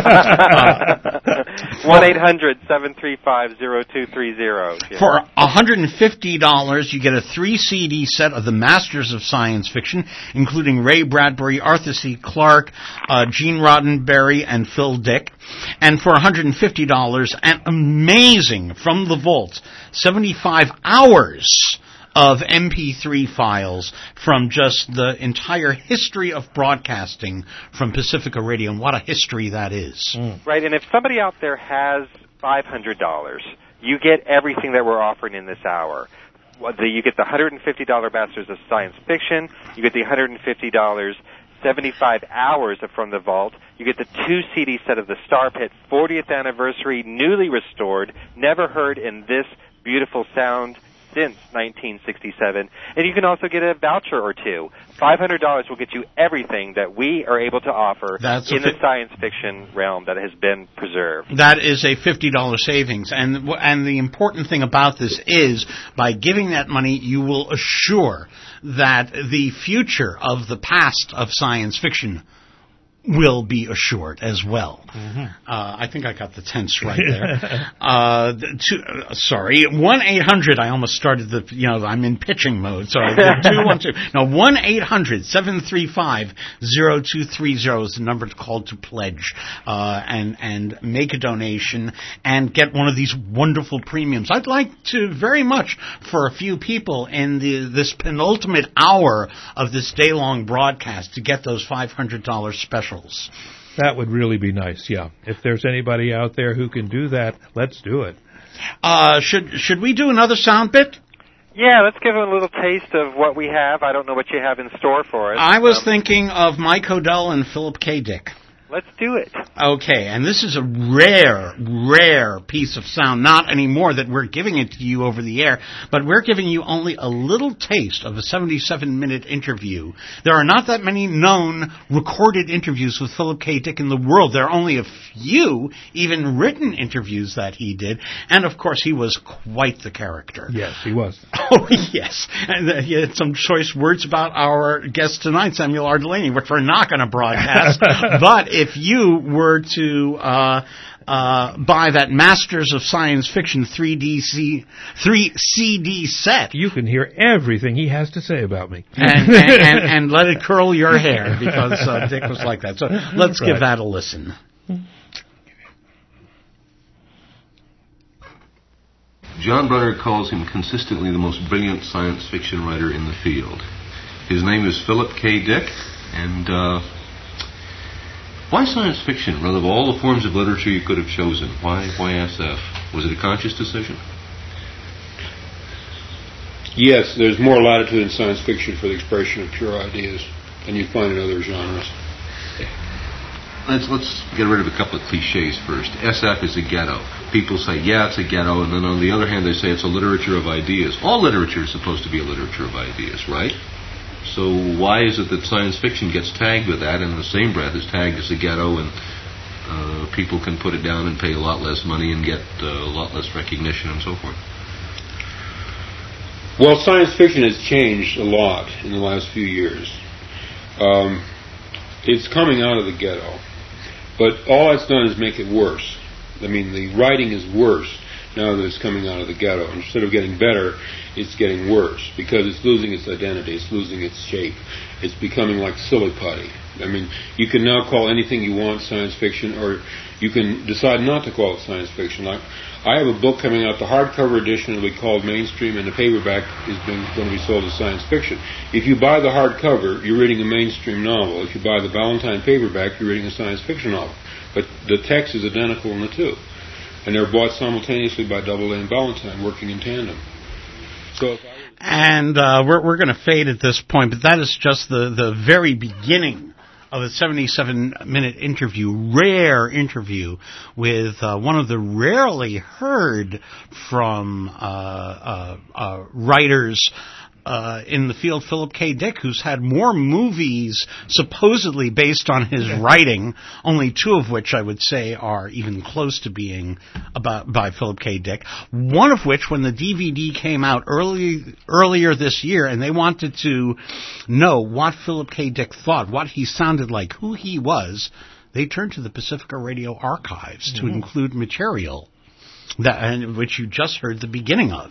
one eight hundred seven three five zero two three zero. For one hundred fifty dollars, you get a three C D set of the Masters of Science Fiction, including Ray Bradbury, Arthur C. Clarke, uh, Gene Roddenberry, and Phil Dick. And for one hundred fifty dollars, an amazing, from the vault, seventy-five hours of M P three files from just the entire history of broadcasting from Pacifica Radio, and what a history that is. Mm. Right, and if somebody out there has five hundred dollars, you get everything that we're offering in this hour. You get the one hundred fifty dollars Masters of Science Fiction, you get the one hundred fifty dollars seventy-five hours of From the Vault, you get the two C D set of the Star Pit fortieth anniversary, newly restored, never heard in this beautiful sound since nineteen sixty-seven, and you can also get a voucher or two. five hundred dollars will get you everything that we are able to offer That's in fi- the science fiction realm that has been preserved. That is a fifty dollars savings, and and the important thing about this is, by giving that money, you will assure that the future of the past of science fiction will be assured as well. Mm-hmm. Uh, I think I got the tense right there. uh, two, uh, sorry, one eight hundred. I almost started the. You know, I'm in pitching mode. So two one two. No, one eight hundred seven three five zero two three zero is the number called to pledge uh, and and make a donation and get one of these wonderful premiums. I'd like to very much for a few people in the this penultimate hour of this day long broadcast to get those five hundred dollars specials. That would really be nice, yeah. If there's anybody out there who can do that, let's do it. Uh, should should we do another sound bit? Yeah, let's give them a little taste of what we have. I don't know what you have in store for us. I was um, thinking of Mike Hodel and Philip K. Dick. Let's do it. Okay, and this is a rare, rare piece of sound. Not anymore that we're giving it to you over the air, but we're giving you only a little taste of a seventy-seven minute interview. There are not that many known recorded interviews with Philip K. Dick in the world. There are only a few even written interviews that he did, and of course he was quite the character. Yes, he was. Oh, yes. And uh, he had some choice words about our guest tonight, Samuel R. Delaney, which we're not going to broadcast, but if if you were to uh, uh, buy that Masters of Science Fiction three D C, three C D set. You can hear everything he has to say about me. And, and, and, and let it curl your hair, because uh, Dick was like that. So let's Right. give that a listen. John Brunner calls him consistently the most brilliant science fiction writer in the field. His name is Philip K. Dick, and uh, why science fiction? Rather, of all the forms of literature you could have chosen, why why S F? Was it a conscious decision? Yes, there's more latitude in science fiction for the expression of pure ideas than you find in other genres. Let's let's get rid of a couple of cliches first. S F is a ghetto. People say, yeah, it's a ghetto, and then on the other hand, they say it's a literature of ideas. All literature is supposed to be a literature of ideas, right? So why is it that science fiction gets tagged with that, and in the same breath is tagged as a ghetto, and uh, people can put it down and pay a lot less money and get uh, a lot less recognition and so forth? Well, science fiction has changed a lot in the last few years. Um, it's coming out of the ghetto, but all it's done is make it worse. I mean, the writing is worse now that it's coming out of the ghetto. Instead of getting better, it's getting worse because it's losing its identity, it's losing its shape. It's becoming like silly putty. I mean, you can now call anything you want science fiction, or you can decide not to call it science fiction. Like, I have a book coming out, the hardcover edition will be called Mainstream, and the paperback is being, going to be sold as science fiction. If you buy the hardcover, you're reading a mainstream novel. If you buy the Valentine paperback, you're reading a science fiction novel. But the text is identical in the two. And they're bought simultaneously by Doubleday and Valentine, working in tandem. So if I And uh, we're we're going to fade at this point, but that is just the, the very beginning of a seventy-seven minute interview, rare interview with uh, one of the rarely heard from uh, uh, uh, writers Uh, in the field, Philip K. Dick, who's had more movies supposedly based on his writing, only two of which I would say are even close to being about by Philip K. Dick. One of which, when the D V D came out early earlier this year, and they wanted to know what Philip K. Dick thought, what he sounded like, who he was, they turned to the Pacifica Radio archives mm-hmm. to include material that, and which you just heard the beginning of.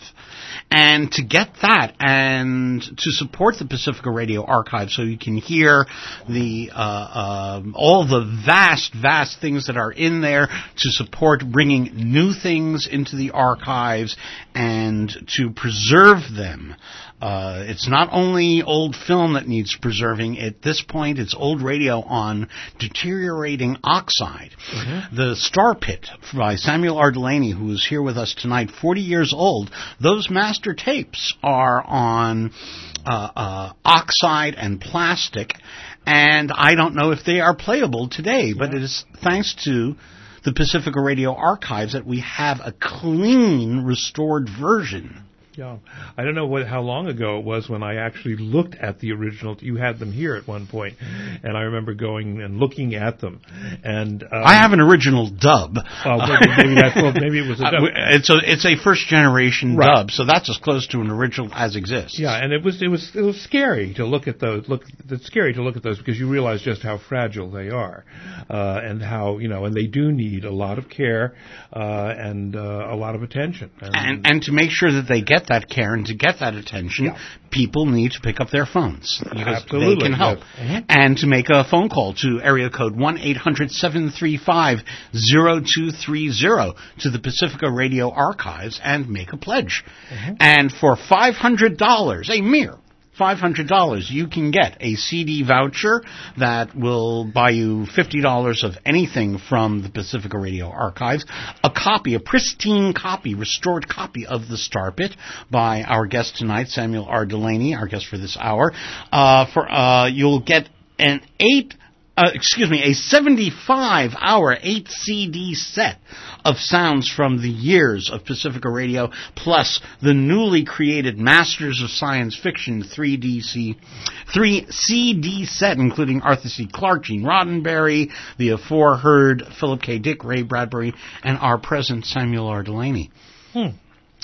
And to get that and to support the Pacifica Radio archive so you can hear the uh, um, all the vast, vast things that are in there, to support bringing new things into the archives and to preserve them. Uh, it's not only old film that needs preserving. At this point, it's old radio on deteriorating oxide. Mm-hmm. The Star Pit by Samuel R. Delaney, who is here with us tonight, forty years old. Those master tapes are on uh, uh, oxide and plastic, and I don't know if they are playable today, yeah. but it is thanks to the Pacifica Radio archives that we have a clean, restored version. Yeah, I don't know what how long ago it was when I actually looked at the original. You had them here at one point, and I remember going and looking at them. And um, I have an original dub. Well, maybe, maybe that's well, maybe it was a dub. Uh, it's a it's a first generation right. dub, so that's as close to an original as exists. Yeah, and it was it was it was scary to look at those. Look, it's scary to look at those because you realize just how fragile they are, uh, and how you know, and they do need a lot of care uh, and uh, a lot of attention, and, and and to make sure that they get that care and to get that attention, yeah. people need to pick up their phones because Absolutely. they can help. Yes. Mm-hmm. And to make a phone call to area code one eight hundred seven three five zero two three zero to the Pacifica Radio archives and make a pledge. Mm-hmm. And for five hundred dollars, a mere five hundred dollars, you can get a C D voucher that will buy you fifty dollars of anything from the Pacifica Radio archives, a copy, a pristine copy, restored copy of The Star Pit by our guest tonight, Samuel R. Delaney, our guest for this hour. Uh, for uh, you'll get an eight Uh, excuse me, a seventy-five hour eight C D set of sounds from the years of Pacifica Radio, plus the newly created Masters of Science Fiction three D C, three C D set, including Arthur C. Clarke, Gene Roddenberry, the aforeheard Philip K. Dick, Ray Bradbury, and our present Samuel R. Delaney. Hmm.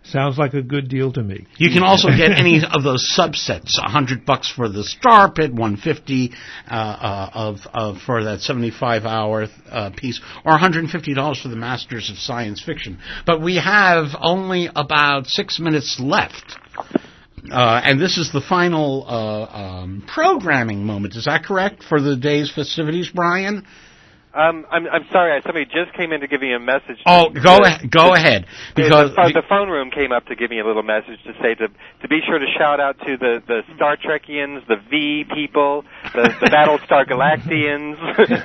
Sounds like a good deal to me. You can also get any of those subsets, a hundred bucks for the Star Pit, one fifty uh, uh, of, of for that seventy-five hour uh, piece, or one hundred fifty dollars for the Masters of Science Fiction. But we have only about six minutes left. Uh, and this is the final uh, um, programming moment. Is that correct for the day's festivities, Brian? Um, I'm I'm sorry. Somebody just came in to give me a message. Oh, go ahead. Go ahead. Because the, the phone room came up to give me a little message to say to to be sure to shout out to the, the Star Trekians, the V people, the, the Battlestar Galactians,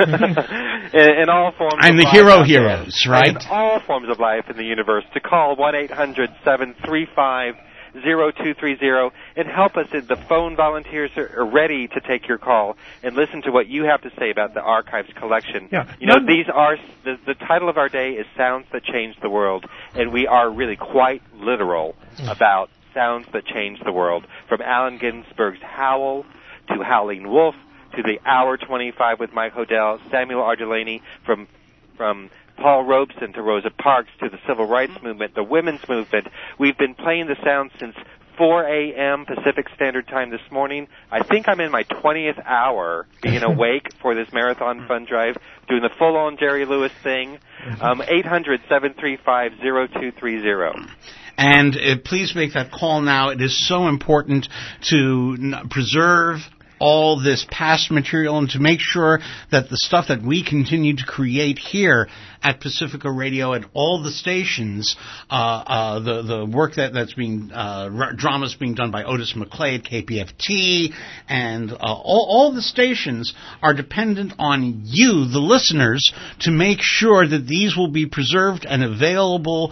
in, in all forms. And of the life hero out there. heroes, right? In all forms of life in the universe. To call one eight hundred seven three five zero two three zero and help us. The phone volunteers are ready to take your call and listen to what you have to say about the Archives collection. Yeah. You know, these are the, the title of our day is Sounds That Changed the World, and we are really quite literal about sounds that changed the world. From Allen Ginsberg's Howl to Howling Wolf to the Hour twenty-five with Mike Hodel, Samuel R. Delaney, from from Paul Robeson to Rosa Parks to the Civil Rights Movement, the Women's Movement. We've been playing the sound since four a.m. Pacific Standard Time this morning. I think I'm in my twentieth hour being awake for this Marathon Fund Drive, doing the full-on Jerry Lewis thing. Um, eight hundred seven three five zero two three zero. And uh, please make that call now. It is so important to n- preserve all this past material and to make sure that the stuff that we continue to create here at Pacifica Radio and all the stations, uh, uh, the the work that, that's being, uh, r- dramas being done by Otis McClay at K P F T, and uh, all, all the stations are dependent on you, the listeners, to make sure that these will be preserved and available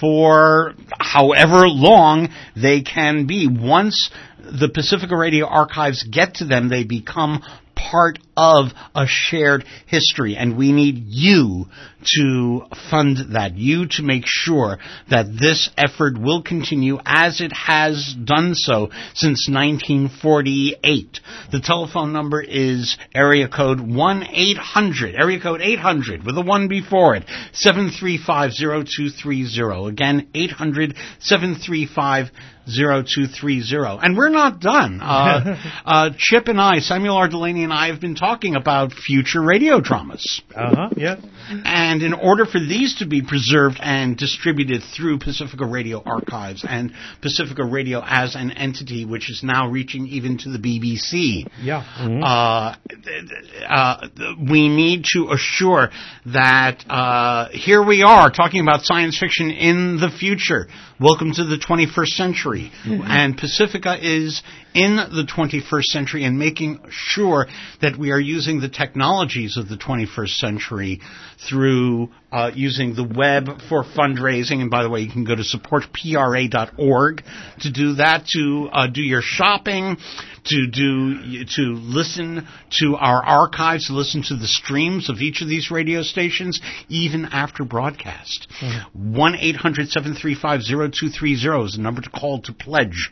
for however long they can be. Once the Pacifica Radio archives get to them, they become part of a shared history, and we need you to fund that, you to make sure that this effort will continue as it has done so since nineteen forty-eight. The telephone number is area code one eight hundred, area code eight hundred with a one before it, seven three five zero two three zero. Again, eight hundred seven three five zero two three zero. And we're not done. Uh, uh, Chip and I, Samuel R. Delaney and I, have been talking about future radio dramas. Uh-huh, yeah. And in order for these to be preserved and distributed through Pacifica Radio Archives and Pacifica Radio as an entity, which is now reaching even to the B B C, yeah. Mm-hmm. uh, uh, we need to assure that uh, here we are talking about science fiction in the future. Welcome to the twenty-first century. Mm-hmm. And Pacifica is in the twenty-first century and making sure that we are using the technologies of the twenty-first century through uh, using the web for fundraising. And by the way, you can go to support P R A dot org to do that, to uh, do your shopping, to do to listen to our archives, to listen to the streams of each of these radio stations, even after broadcast. one eight hundred seven three five zero two three zero is the number to call to pledge.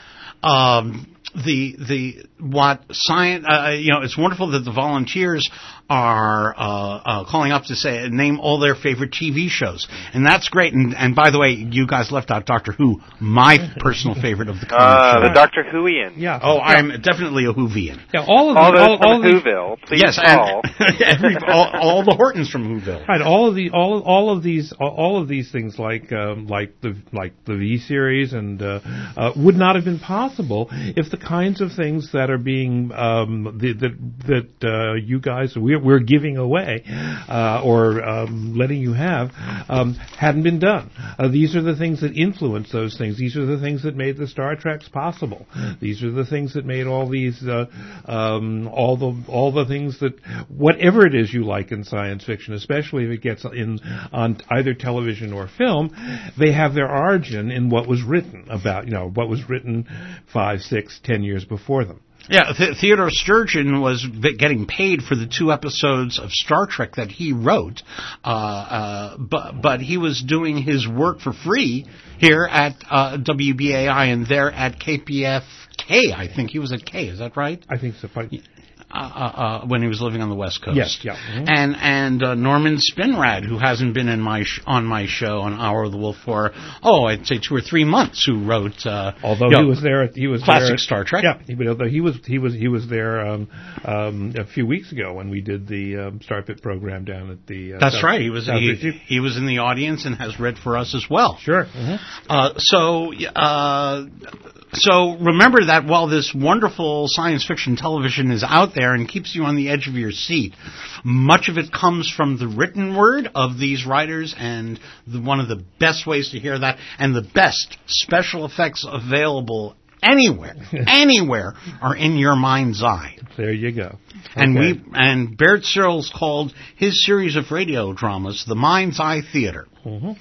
Um, the the what science uh, you know, it's wonderful that the volunteers are uh, uh, calling up to say name all their favorite T V shows, and that's great. And, and by the way, you guys left out Doctor Who, my personal favorite of the comic uh, show. the Doctor Whoian. Yeah. Oh, yeah. I'm definitely a Whovian. Yeah, all of all the, those all, from all Whoville. The, please yes, call. And every, all, all the Hortons from Whoville. Right, all of the all all of these all of these things like um, like the like the V series and uh, uh, would not have been possible if the kinds of things that are being um, the, that that uh, you guys we're, we're giving away uh, or um, letting you have um, hadn't been done. Uh, these are the things that influence those things. These are the things that made the Star Treks possible. These are the things that made all these uh, um, all the all the things that whatever it is you like in science fiction, especially if it gets in on either television or film, they have their origin in what was written about, you know, what was written five, six, ten years before them. Yeah, Th- Theodore Sturgeon was b- getting paid for the two episodes of Star Trek that he wrote, uh, uh, but but he was doing his work for free here at uh, W B A I and there at K P F K. I think he was at K. Is that right? I think so. uh, uh, when he was living on the West Coast. Yes, yeah. Mm-hmm. And and uh, Norman Spinrad, who hasn't been in my sh- on my show on Hour of the Wolf for oh, I'd say two or three months. Who wrote? Uh, Although you know, he was there, he was classic there, Star Trek. Yeah, he, although he was he was he was there um, um, a few weeks ago when we did the um, Star Pit program down at the. Uh, That's South, right. He was South he, he was in the audience and has read for us as well. Sure. Mm-hmm. Uh, so. Uh, So remember that while this wonderful science fiction television is out there and keeps you on the edge of your seat, much of it comes from the written word of these writers, and the, one of the best ways to hear that, and the best special effects available anywhere, anywhere, are in your mind's eye. There you go. And Okay. we and Baird Searles called his series of radio dramas the Mind's Eye Theater. Mm-hmm.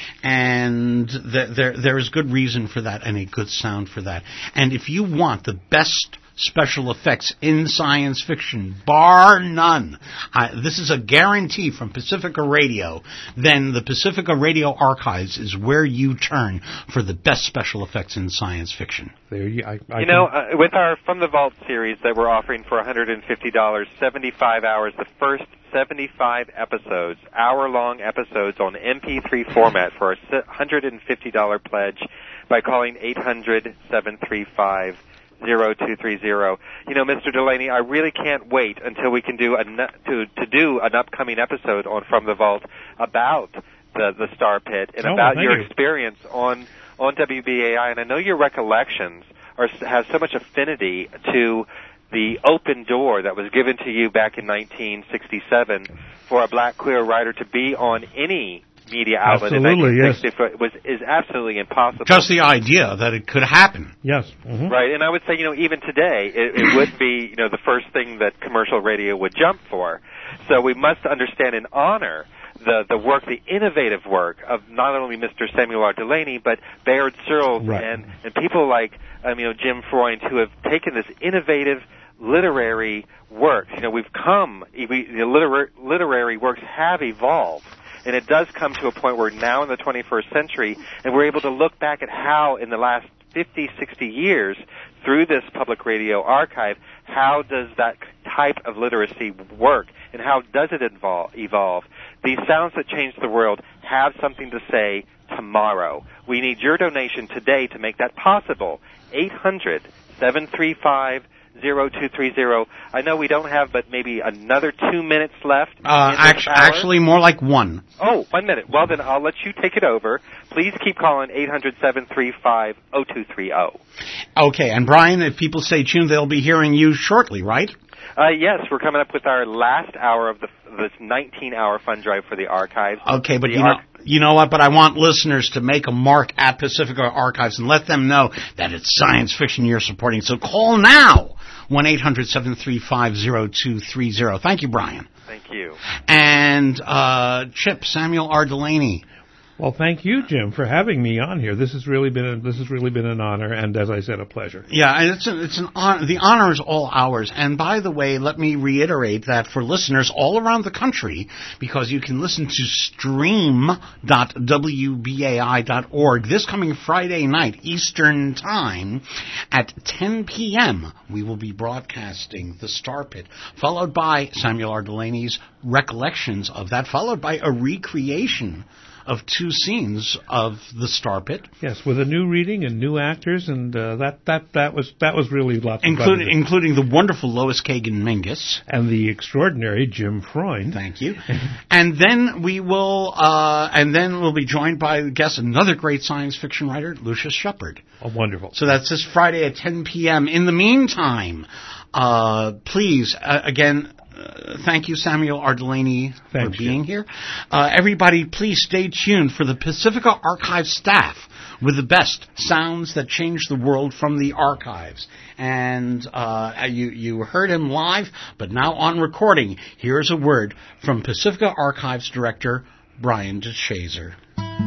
And th- there there is good reason for that and a good sound for that. And if you want the best special effects in science fiction, bar none, uh, this is a guarantee from Pacifica Radio, then the Pacifica Radio Archives is where you turn for the best special effects in science fiction. There you, I, I you know, uh, with our From the Vault series that we're offering for one hundred fifty dollars, seventy-five hours, the first seventy-five episodes, hour-long episodes on M P three format for a one hundred fifty dollars pledge by calling eight hundred, seven three five, zero two three zero. You know, Mister Delaney, I really can't wait until we can do a to to do an upcoming episode on From the Vault about the the Star Pit and Oh, about thank your you. experience on on W B A I. And I know your recollections are have so much affinity to the open door that was given to you back in nineteen sixty-seven for a black queer writer to be on any media outlet Absolutely, in yes. nineteen sixty was is absolutely impossible. Just the idea that it could happen. Yes. Mm-hmm. Right, and I would say, you know, even today, it, it would be, you know, the first thing that commercial radio would jump for. So we must understand and honor the the work, the innovative work of not only Mister Samuel R. Delaney, but Baird Searles Right. and, and people like, um, you know, Jim Freund, who have taken this innovative literary work. You know, we've come, we, the literary, literary works have evolved. And it does come to a point where now in the twenty-first century, and we're able to look back at how in the last fifty, sixty years, through this public radio archive, how does that type of literacy work, and how does it evol- evolve? These sounds that change the world have something to say tomorrow. We need your donation today to make that possible. eight hundred, seven three five, zero two three zero. I know we don't have but maybe another two minutes left. Uh, in this actually, hour. actually, more like one. Oh, one minute. Well, then I'll let you take it over. Please keep calling eight hundred, seven three five, zero two three zero. Okay, and Brian, if people stay tuned, they'll be hearing you shortly, right? Uh, yes, we're coming up with our last hour of the, this nineteen-hour fund drive for the archives. Okay, but The you know, arch- you know what? But I want listeners to make a mark at Pacifica Archives and let them know that it's science fiction you're supporting. So call now, one eight hundred, seven three five, zero two three zero. Thank you, Brian. Thank you. And uh, Chip, Samuel R. Delaney. Well, thank you, Jim, for having me on here. This has really been a, this has really been an honor, and as I said, a pleasure. Yeah, and it's an, it's an honor. The honor is all ours. And by the way, let me reiterate that for listeners all around the country, because you can listen to stream dot w b a i dot org this coming Friday night, Eastern Time, at ten p.m., we will be broadcasting The Star Pit, followed by Samuel R. Delaney's recollections of that, followed by a recreation of two scenes of The Star Pit. Yes, with a new reading and new actors, and uh, that that that was that was really lots of Including, fun. including the wonderful Lois Kagan Mingus. And the extraordinary Jim Freund. Thank you. And then we will, uh, and then we'll be joined by, I guess, another great science fiction writer, Lucius Shepard. Oh, wonderful. So that's this Friday at ten p.m. In the meantime, uh, please, uh, again, Uh, thank you, Samuel R. Delaney, Thanks, for being here. Uh, everybody, please stay tuned for the Pacifica Archive staff with the best sounds that change the world from the archives. And uh, you, you heard him live, but now on recording, here's a word from Pacifica Archives Director Brian DeShazer.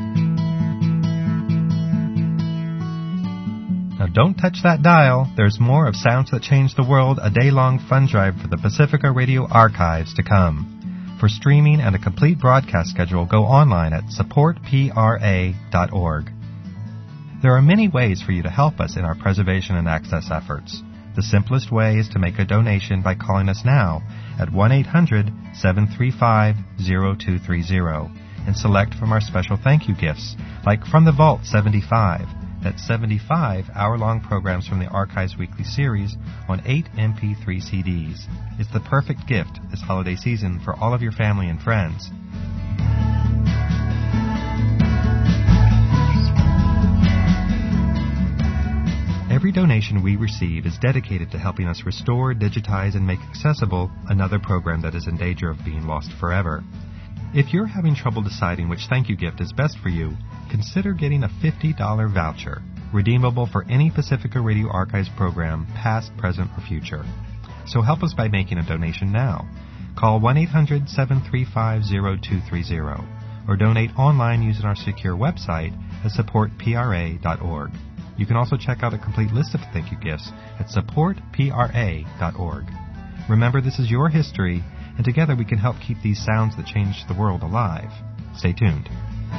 Now don't touch that dial. There's more of Sounds That Change the World, a day-long fun drive for the Pacifica Radio Archives to come. For streaming and a complete broadcast schedule, go online at support p r a dot org. There are many ways for you to help us in our preservation and access efforts. The simplest way is to make a donation by calling us now at one eight hundred seven three five zero two three zero and select from our special thank you gifts, like From the Vault seventy-five. That's seventy-five hour-long programs from the Archives Weekly Series on eight M P three C Ds. It's the perfect gift this holiday season for all of your family and friends. Every donation we receive is dedicated to helping us restore, digitize, and make accessible another program that is in danger of being lost forever. If you're having trouble deciding which thank you gift is best for you, consider getting a fifty dollars voucher, redeemable for any Pacifica Radio Archives program, past, present, or future. So help us by making a donation now. Call one eight hundred seven three five zero two three zero or donate online using our secure website at support P R A dot org. You can also check out a complete list of thank you gifts at support P R A dot org. Remember, this is your history, and together we can help keep these sounds that change the world alive. Stay tuned.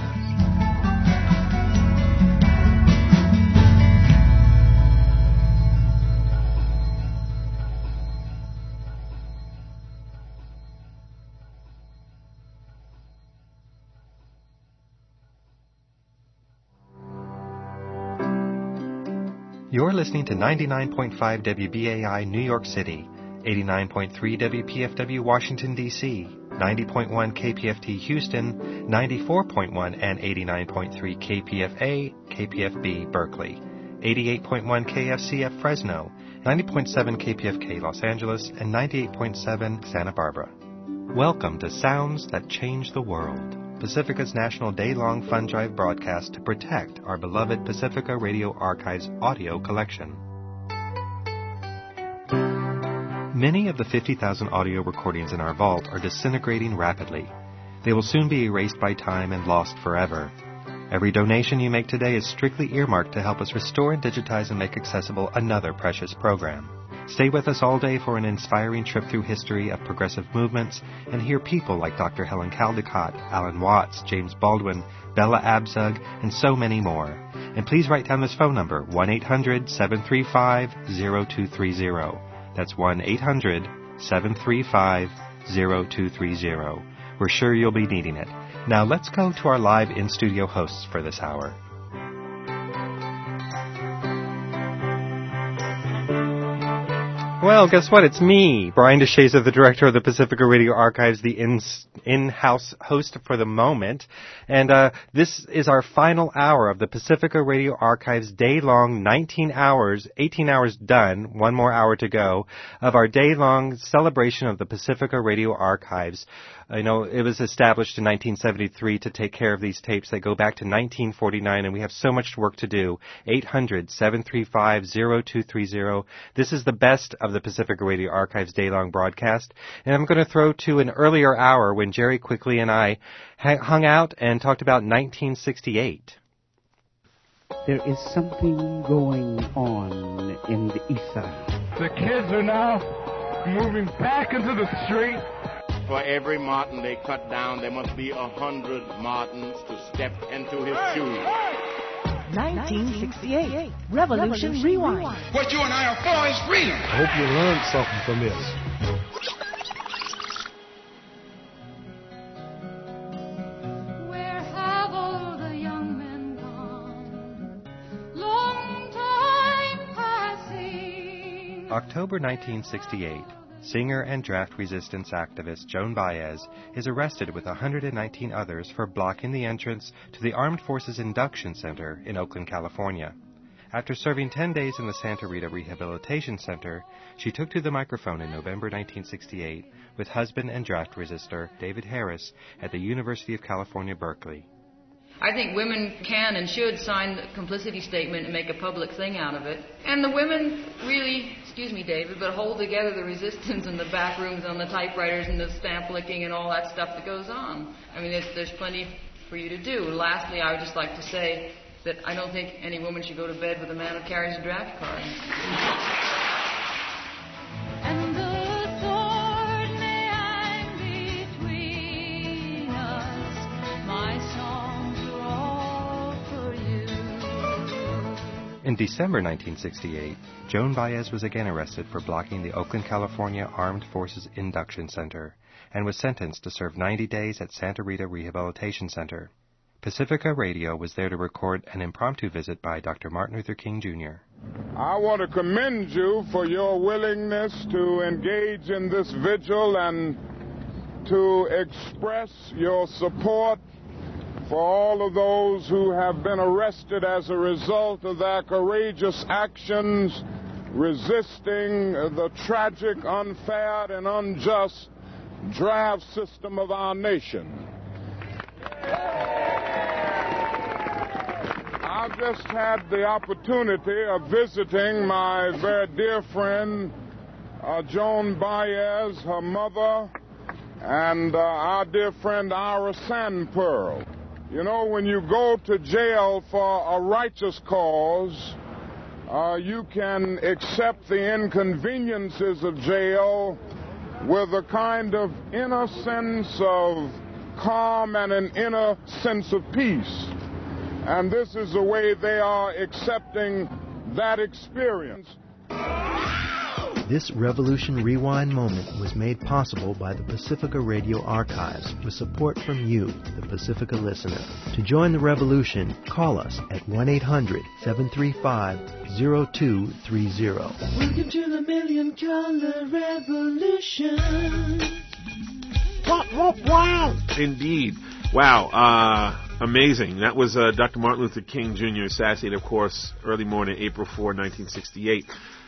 You're listening to ninety-nine point five W B A I New York City, eighty-nine point three W P F W Washington, D C, ninety point one K P F T Houston, ninety-four point one and eighty-nine point three K P F A, K P F B Berkeley, eighty-eight point one K F C F Fresno, ninety point seven K P F K Los Angeles, and ninety-eight point seven Santa Barbara. Welcome to Sounds That Change the World, Pacifica's national day-long fund drive broadcast to protect our beloved Pacifica Radio Archives audio collection. Many of the fifty thousand audio recordings in our vault are disintegrating rapidly. They will soon be erased by time and lost forever. Every donation you make today is strictly earmarked to help us restore and digitize and make accessible another precious program. Stay with us all day for an inspiring trip through history of progressive movements and hear people like Doctor Helen Caldecott, Alan Watts, James Baldwin, Bella Abzug, and so many more. And please write down this phone number, one eight hundred seven three five zero two three zero. That's one eight hundred seven three five zero two three zero. We're sure you'll be needing it. Now let's go to our live in-studio hosts for this hour. Well, guess what? It's me, Brian DeShazer, the director of the Pacifica Radio Archives, the in, in-house host for the moment. And uh, this is our final hour of the Pacifica Radio Archives day-long nineteen hours, eighteen hours done, one more hour to go, of our day-long celebration of the Pacifica Radio Archives. I know it was established in nineteen seventy-three to take care of these tapes. They go back to nineteen forty-nine, and we have so much work to do. eight hundred seven three five zero two three zero. This is the best of the Pacifica Radio Archives day-long broadcast. And I'm going to throw to an earlier hour when Jerry Quickly and I hung out and talked about nineteen sixty-eight. There is something going on in the ether. The kids are now moving back into the street. For every Martin they cut down, there must be a hundred Martins to step into his shoes. nineteen sixty-eight. Revolution, Revolution Rewind. Rewind. What you and I are for is freedom. I hope you learned something from this. Where have all the young men gone? Long time passing. October nineteen sixty-eight. Singer and draft resistance activist Joan Baez is arrested with one hundred nineteen others for blocking the entrance to the Armed Forces Induction Center in Oakland, California. After serving ten days in the Santa Rita Rehabilitation Center, she took to the microphone in November nineteen sixty-eight with husband and draft resistor David Harris at the University of California, Berkeley. I think women can and should sign the complicity statement and make a public thing out of it. And the women really, excuse me, David, but hold together the resistance in the back rooms on the typewriters and the stamp licking and all that stuff that goes on. I mean, there's, there's plenty for you to do. Lastly, I would just like to say that I don't think any woman should go to bed with a man who carries a draft card. And the sword may hang between us, my songs are all for you. In December nineteen sixty-eight, Joan Baez was again arrested for blocking the Oakland, California Armed Forces Induction Center and was sentenced to serve ninety days at Santa Rita Rehabilitation Center. Pacifica Radio was there to record an impromptu visit by Doctor Martin Luther King, Junior I want to commend you for your willingness to engage in this vigil and to express your support for all of those who have been arrested as a result of their courageous actions resisting the tragic, unfair, and unjust draft system of our nation. I've just had the opportunity of visiting my very dear friend, uh, Joan Baez, her mother, and uh, our dear friend Ira Sandpearl. You know, when you go to jail for a righteous cause, uh, you can accept the inconveniences of jail with a kind of inner sense of calm and an inner sense of peace. And this is the way they are accepting that experience. This Revolution Rewind moment was made possible by the Pacifica Radio Archives with support from you, the Pacifica listener. To join the revolution, call us at one eight hundred seven three five zero two three zero. Welcome to the Million Color Revolution. Wow! Indeed. Wow. Uh, amazing. That was uh, Doctor Martin Luther King, Junior assassinated, of course, early morning, April fourth, nineteen sixty-eight.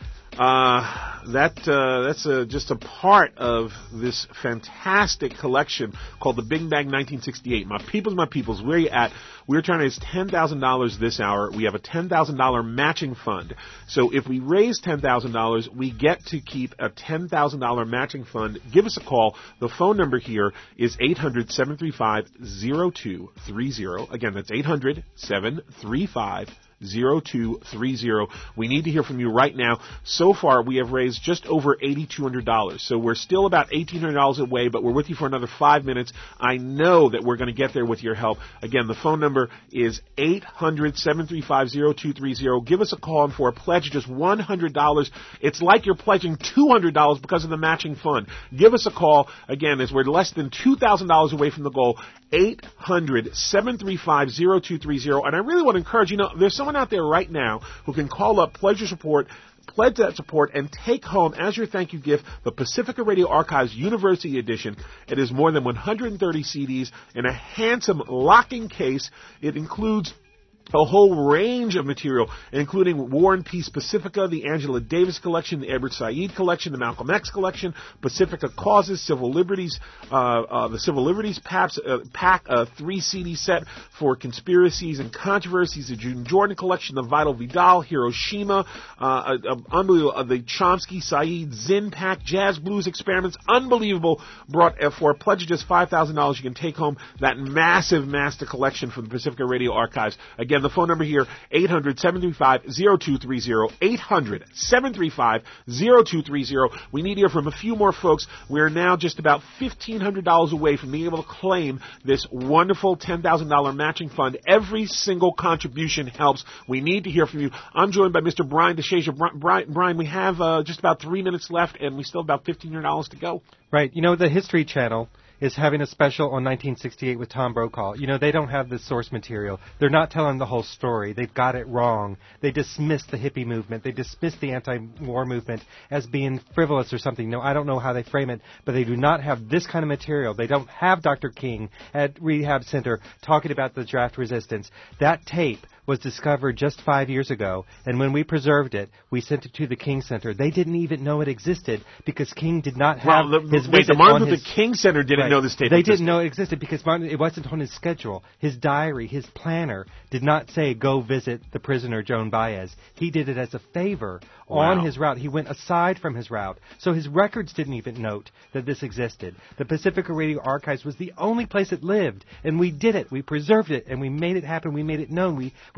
Uh, that uh, that's uh, just a part of this fantastic collection called the Big Bang nineteen sixty-eight. My peoples, my peoples, where you at? We're trying to raise ten thousand dollars this hour. We have a ten thousand dollars matching fund. So if we raise ten thousand dollars, we get to keep a ten thousand dollars matching fund. Give us a call. The phone number here is eight hundred seven three five zero two three zero. Again, that's eight hundred seven three five zero two three zero. We need to hear from you right now. So far, we have raised just over eight thousand two hundred dollars. So we're still about eighteen hundred dollars away, but we're with you for another five minutes. I know that we're going to get there with your help. Again, the phone number is eight hundred seven three five zero two three zero. Give us a call, and for a pledge of just one hundred dollars, it's like you're pledging two hundred dollars because of the matching fund. Give us a call. Again, as we're less than two thousand dollars away from the goal, eight hundred seven three five zero two three zero. And I really want to encourage, you know, there's someone out there right now who can call up, pledge your support, pledge that support, and take home as your thank you gift the Pacifica Radio Archives University Edition. It is more than one hundred thirty C Ds in a handsome locking case. It includes a whole range of material, including War and Peace Pacifica, the Angela Davis collection, the Edward Said collection, the Malcolm X collection, Pacifica Causes, Civil Liberties, uh, uh, the Civil Liberties Paps, uh, Pack, a three C D set for Conspiracies and Controversies, the June Jordan collection, the Vital Vidal, Hiroshima, uh, uh, uh, unbelievable, uh, the Chomsky Said Zinn Pack, Jazz Blues Experiments, unbelievable. Brought uh, for a pledge of just five thousand dollars, you can take home that massive master collection from the Pacifica Radio Archives. Again, the phone number here, eight hundred seven three five zero two three zero, eight hundred seven three five zero two three zero. We need to hear from a few more folks. We're now just about fifteen hundred dollars away from being able to claim this wonderful ten thousand dollars matching fund. Every single contribution helps. We need to hear from you. I'm joined by Mister Brian DeShazer. Brian, Brian, we have uh, just about three minutes left, and we still have about fifteen hundred dollars to go. Right. You know, the History Channel is having a special on nineteen sixty-eight with Tom Brokaw. You know, they don't have the source material. They're not telling the whole story. They've got it wrong. They dismiss the hippie movement. They dismiss the anti-war movement as being frivolous or something. No, I don't know how they frame it, but they do not have this kind of material. They don't have Doctor King at Rehab Center talking about the draft resistance. That tape was discovered just five years ago, and when we preserved it, we sent it to the King Center. They didn't even know it existed because King did not have well, the, his wait, visit the Martin on Luther his, King Center didn't right. know this tape They existed. didn't know it existed because Martin, it wasn't on his schedule. His diary, his planner, did not say, go visit the prisoner Joan Baez. He did it as a favor wow. on his route. He went aside from his route. So his records didn't even note that this existed. The Pacifica Radio Archives was the only place it lived, and we did it. We preserved it, and we made it happen. We made it known. We, we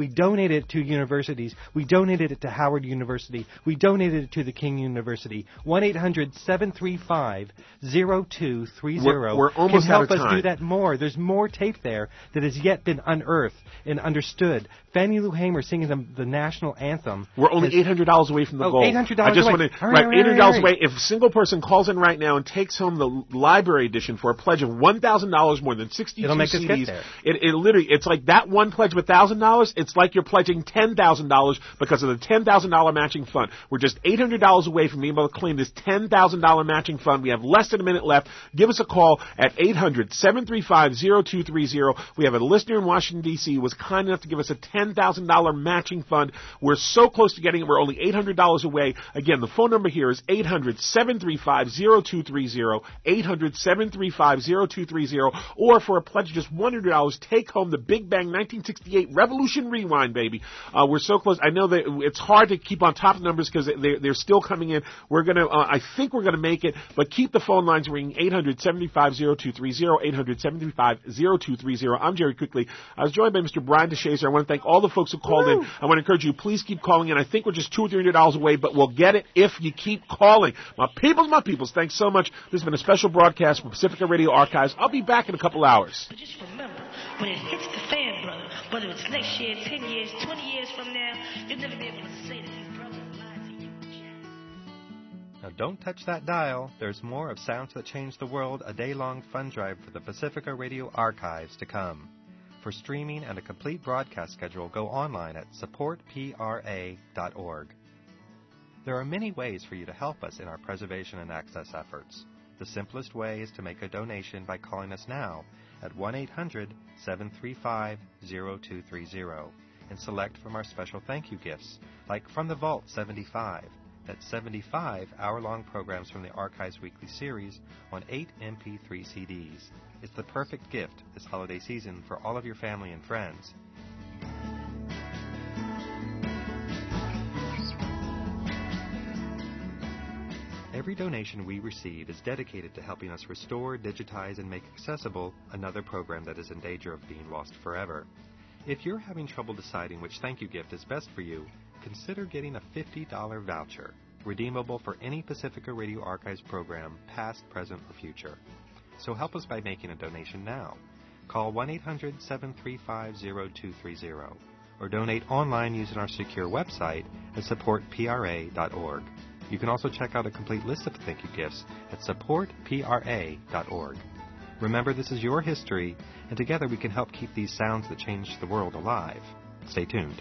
We donated it to universities. We donated it to Howard University. We donated it to the King University. one eight hundred seven three five zero two three zero We're, we're almost can help out of time. us do that more. There's more tape there that has yet been unearthed and understood. Fannie Lou Hamer singing the, the national anthem. We're only has, eight hundred dollars away from the oh, goal. eight hundred dollars I just away. want to, All right, right, right, eight hundred dollars right, right. away. If a single person calls in right now and takes home the library edition for a pledge of one thousand dollars more than sixty-two It'll make C Ds, us get there. It, it literally, it's like that one pledge of one thousand dollars, it's like you're pledging ten thousand dollars because of the ten thousand dollars matching fund. We're just eight hundred dollars away from being able to claim this ten thousand dollars matching fund. We have less than a minute left. Give us a call at eight hundred seven three five zero two three zero. We have a listener in Washington, D C who was kind enough to give us a ten thousand dollars matching fund. We're so close to getting it. We're only eight hundred dollars away. Again, the phone number here is eight hundred seven three five zero two three zero, eight hundred seven three five zero two three zero, or for a pledge of just one hundred dollars, take home the Big Bang nineteen sixty-eight Revolution Rewind, baby. Uh, we're so close. I know that it's hard to keep on top of the numbers because they're, they're still coming in. We're going to, uh, I think we're going to make it, but keep the phone lines ringing, eight hundred seven five zero two three zero, eight hundred seven five zero two three zero. I'm Jerry Quickly. I was joined by Mister Brian DeShazer. I want to thank all the folks who called Woo! in. I want to encourage you, please keep calling in. I think we're just two or three hundred dollars away, but we'll get it if you keep calling. My peoples, my peoples, thanks so much. This has been a special broadcast from Pacifica Radio Archives. I'll be back in a couple hours. But just remember, when it hits the fan, brother, whether it's next year, ten years, twenty years from now, you'll never be able to say that his brother lied to you. Now don't touch that dial. There's more of Sounds That Changed the World, a day-long fun drive for the Pacifica Radio Archives to come. For streaming and a complete broadcast schedule, go online at support p r a dot org. There are many ways for you to help us in our preservation and access efforts. The simplest way is to make a donation by calling us now at one eight hundred seven three five zero two three zero and select from our special thank you gifts, like From the Vault seventy-five. That's seventy-five hour-long programs from the Archives Weekly Series on eight M P three C Ds. It's the perfect gift this holiday season for all of your family and friends. Every donation we receive is dedicated to helping us restore, digitize, and make accessible another program that is in danger of being lost forever. If you're having trouble deciding which thank you gift is best for you, consider getting a fifty dollars voucher, redeemable for any Pacifica Radio Archives program, past, present, or future. So help us by making a donation now. Call one eight hundred seven three five zero two three zero or donate online using our secure website at support p r a dot org. You can also check out a complete list of thank you gifts at support p r a dot org. Remember, this is your history, and together we can help keep these sounds that changed the world alive. Stay tuned.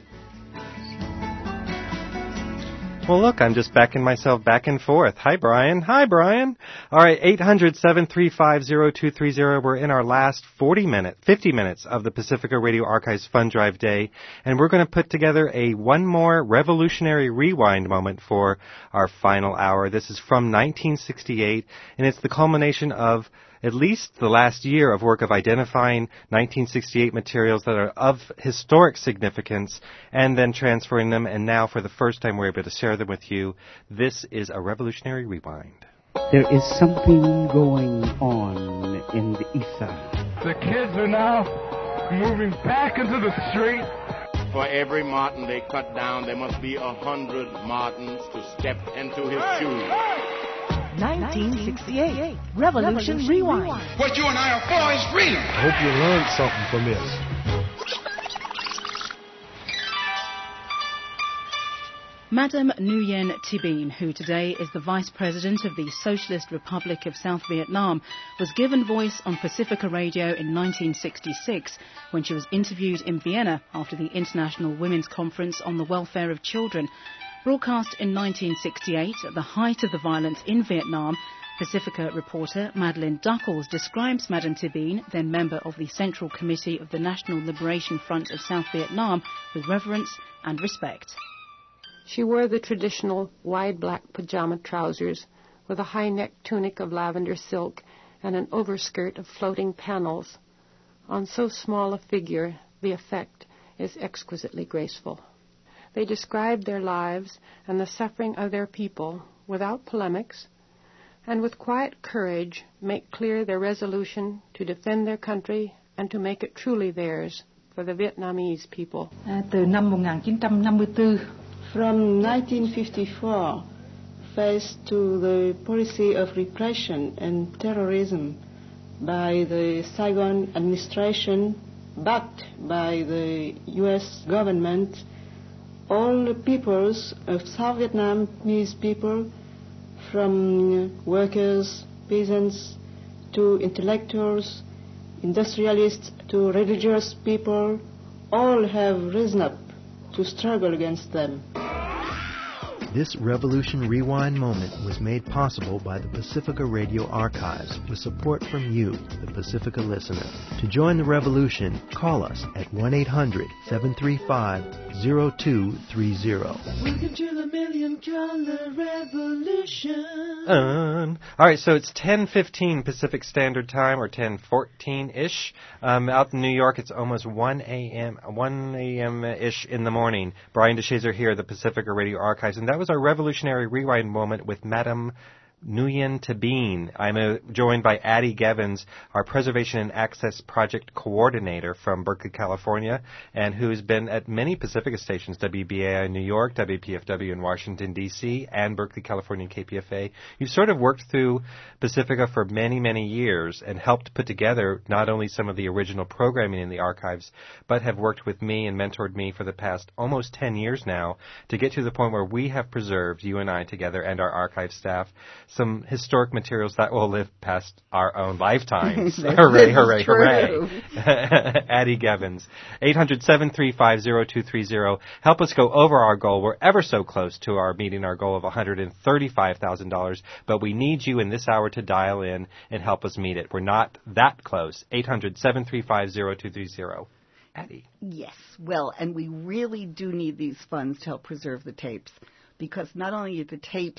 Well, look, I'm just backing myself back and forth. Hi, Brian. Hi, Brian. All right, eight hundred seven three five zero two three zero. We're in our last forty minutes, fifty minutes of the Pacifica Radio Archives Fund Drive Day, and we're going to put together a one more revolutionary rewind moment for our final hour. This is from nineteen sixty-eight, and it's the culmination of at least the last year of work of identifying nineteen sixty-eight materials that are of historic significance and then transferring them, and now for the first time we're able to share them with you. This is a revolutionary rewind. There is something going on in the ether. The kids are now moving back into the street. For every marten they cut down, there must be a hundred martens to step into his shoes. nineteen sixty-eight Revolution, Revolution Rewind. Rewind. What you and I are for is freedom. I hope you learned something from this. Madame Nguyen Thi Binh, who today is the Vice President of the Socialist Republic of South Vietnam, was given voice on Pacifica Radio in nineteen sixty-six when she was interviewed in Vienna after the International Women's Conference on the Welfare of Children. Broadcast in nineteen sixty-eight, at the height of the violence in Vietnam, Pacifica reporter Madeleine Duckles describes Madame Thi Binh, then member of the Central Committee of the National Liberation Front of South Vietnam, with reverence and respect. She wore the traditional wide black pajama trousers with a high-necked tunic of lavender silk and an overskirt of floating panels. On so small a figure, the effect is exquisitely graceful. They describe their lives and the suffering of their people without polemics, and with quiet courage make clear their resolution to defend their country and to make it truly theirs for the Vietnamese people. À, từ năm một nghìn chín trăm năm mươi tư, From nineteen fifty-four, faced to the policy of repression and terrorism by the Saigon administration, backed by the U S government, all the peoples of South Vietnamese people, from workers, peasants, to intellectuals, industrialists, to religious people, all have risen up to struggle against them. This Revolution Rewind moment was made possible by the Pacifica Radio Archives with support from you, the Pacifica listener. To join the revolution, call us at one eight hundred seven three five zero two three zero. Welcome to the million dollar revolution. Um, all right, so it's ten fifteen Pacific Standard Time, or ten fourteen-ish. Um, out in New York, it's almost one a.m., one a.m.-ish in the morning. Brian DeShazer here at the Pacifica Radio Archives, and that was our Revolutionary Rewind moment with Madame Nguyen Tabine. I'm uh, joined by Addie Gevins, our Preservation and Access Project Coordinator from Berkeley, California, and who's been at many Pacifica stations, W B A I in New York, W P F W in Washington, D C, and Berkeley, California, K P F A. You've sort of worked through Pacifica for many, many years and helped put together not only some of the original programming in the archives, but have worked with me and mentored me for the past almost ten years now to get to the point where we have preserved, you and I together and our archive staff, some historic materials that will live past our own lifetimes. Hooray, hooray, hooray. Addie Gevins. eight hundred seven three five zero two three zero. Help us go over our goal. We're ever so close to our meeting our goal of one hundred thirty-five thousand dollars, but we need you in this hour to dial in and help us meet it. We're not that close. eight hundred seven three five zero two three zero. Addie. Yes, well, and we really do need these funds to help preserve the tapes, because not only are the tapes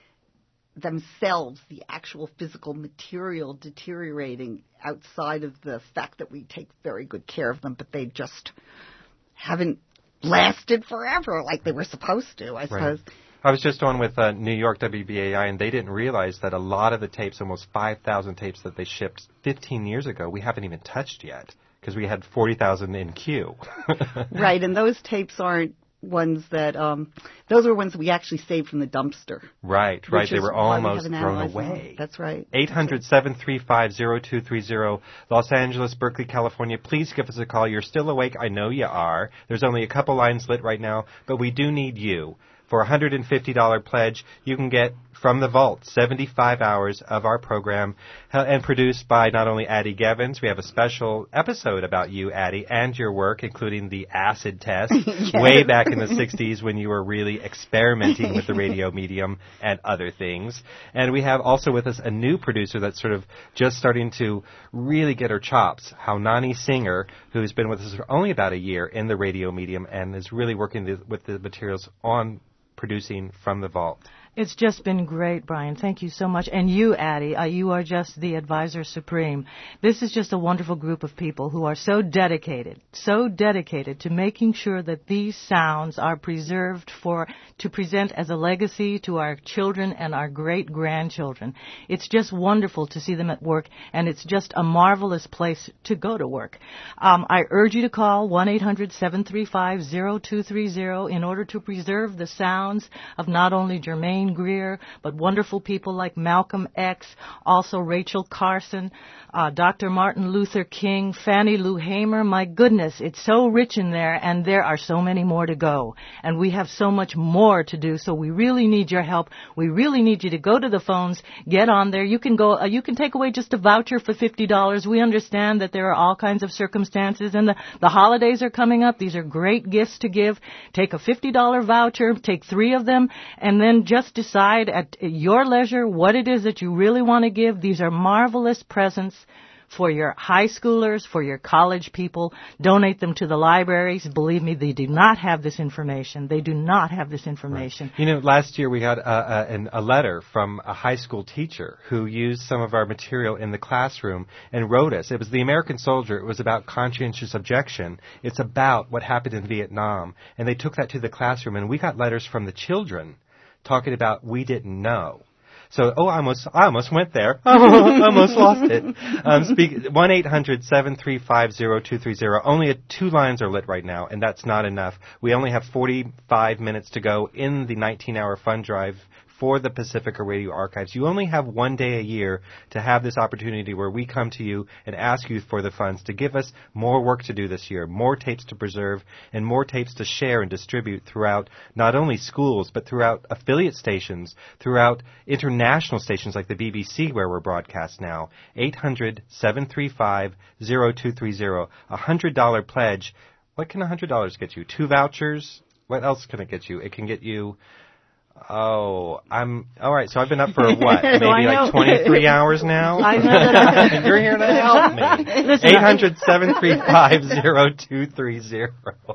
themselves, the actual physical material, deteriorating outside of the fact that we take very good care of them, but they just haven't lasted forever like they were supposed to, I suppose. Right. I was just on with uh, New York W B A I, and they didn't realize that a lot of the tapes, almost five thousand tapes that they shipped fifteen years ago, we haven't even touched yet, because we had forty thousand in queue. Right, and those tapes aren't ones that, um, those were ones that we actually saved from the dumpster. Right, right. They were almost we thrown away. That's right. eight hundred seven three five zero two three zero. Los Angeles, Berkeley, California. Please give us a call. You're still awake. I know you are. There's only a couple lines lit right now, but we do need you. For a one hundred fifty dollars pledge, you can get from the vault seventy-five hours of our program, and produced by not only Addie Gevins. We have a special episode about you, Addie, and your work, including the acid test, yes. way back in the sixties when you were really experimenting with the radio medium and other things. And we have also with us a new producer that's sort of just starting to really get her chops, Haunani Singer, who's been with us for only about a year in the radio medium and is really working the, with the materials on producing from the vault. It's just been great, Brian. Thank you so much. And you, Addie, uh, you are just the advisor supreme. This is just a wonderful group of people who are so dedicated, so dedicated to making sure that these sounds are preserved for to present as a legacy to our children and our great-grandchildren. It's just wonderful to see them at work, and it's just a marvelous place to go to work. Um, I urge you to call one eight hundred seven three five zero two three zero in order to preserve the sounds of not only Germaine Greer, but wonderful people like Malcolm X, also Rachel Carson, uh, Doctor Martin Luther King, Fannie Lou Hamer. My goodness, it's so rich in there, and there are so many more to go. And we have so much more to do, so we really need your help. We really need you to go to the phones, get on there. You can go, uh, you can take away just a voucher for fifty dollars. We understand that there are all kinds of circumstances, and the, the holidays are coming up. These are great gifts to give. Take a fifty dollars voucher, take three of them, and then just decide at your leisure what it is that you really want to give. These are marvelous presents for your high schoolers, for your college people. Donate them to the libraries. Believe me, they do not have this information. They do not have this information. Right. You know, last year we had a, a, an, a letter from a high school teacher who used some of our material in the classroom and wrote us. It was The American Soldier. It was about conscientious objection. It's about what happened in Vietnam. And they took that to the classroom, and we got letters from the children talking about we didn't know. So, oh, I almost, I almost went there. I almost lost it. Um, speak, one eight hundred seven three five zero two three zero. Only a, two lines are lit right now, and that's not enough. We only have forty-five minutes to go in the nineteen-hour fund drive for the Pacifica Radio Archives. You only have one day a year to have this opportunity where we come to you and ask you for the funds to give us more work to do this year, more tapes to preserve, and more tapes to share and distribute throughout not only schools, but throughout affiliate stations, throughout international stations like the B B C where we're broadcast now. eight hundred seven three five zero two three zero. A one hundred dollars pledge. What can one hundred dollars get you? Two vouchers? What else can it get you? It can get you... Oh, I'm all right. So I've been up for what, maybe like twenty-three hours now. I know that. And you're here to help me. Eight hundred seven three five zero two three zero.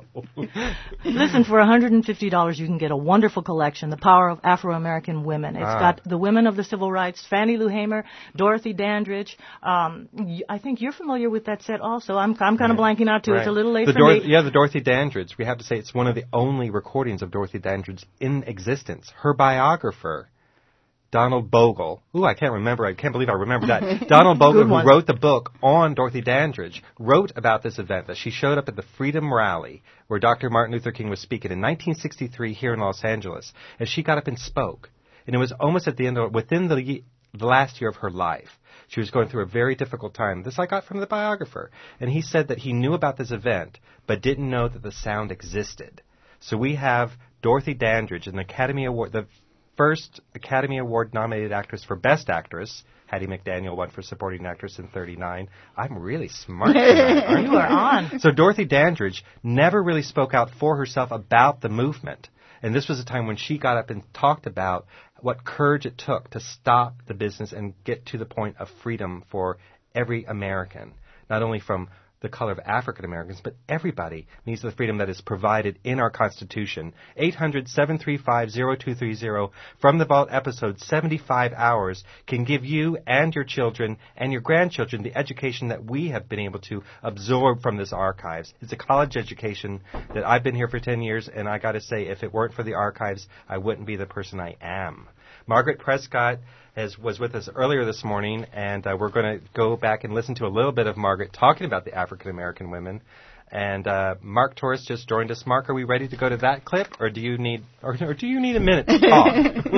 Listen, for one hundred and fifty dollars, you can get a wonderful collection, "The Power of Afro-American Women." It's ah. got the women of the civil rights: Fannie Lou Hamer, Dorothy Dandridge. Um, I think you're familiar with that set, also. I'm I'm kind of right. blanking out too. Right. It's a little late the for Dor- me. Yeah, the Dorothy Dandridge. We have to say it's one of the only recordings of Dorothy Dandridge in existence. Her biographer, Donald Bogle. Ooh, I can't remember. I can't believe I remember that. Donald Bogle, who wrote the book on Dorothy Dandridge, wrote about this event, that she showed up at the Freedom Rally where Doctor Martin Luther King was speaking in nineteen sixty-three here in Los Angeles. And she got up and spoke. And it was almost at the end of, within the, the last year of her life. She was going through a very difficult time. This I got from the biographer. And he said that he knew about this event, but didn't know that the sound existed. So we have Dorothy Dandridge, an Academy Award, the first Academy Award nominated actress for Best Actress. Hattie McDaniel won for Supporting Actress in thirty-nine. I'm really smart tonight, aren't You are on. So Dorothy Dandridge never really spoke out for herself about the movement. And this was a time when she got up and talked about what courage it took to stop the business and get to the point of freedom for every American, not only from the color of African Americans, but everybody needs the freedom that is provided in our Constitution. eight hundred seven three five zero two three zero from the Vault episode seventy-five hours can give you and your children and your grandchildren the education that we have been able to absorb from this archives. It's a college education that I've been here for ten years, and I got to say, if it weren't for the archives, I wouldn't be the person I am. Margaret Prescott has, was with us earlier this morning, and uh, we're going to go back and listen to a little bit of Margaret talking about the African American women. And uh, Mark Torres just joined us. Mark, are we ready to go to that clip, or do you need, or, or do you need a minute to talk?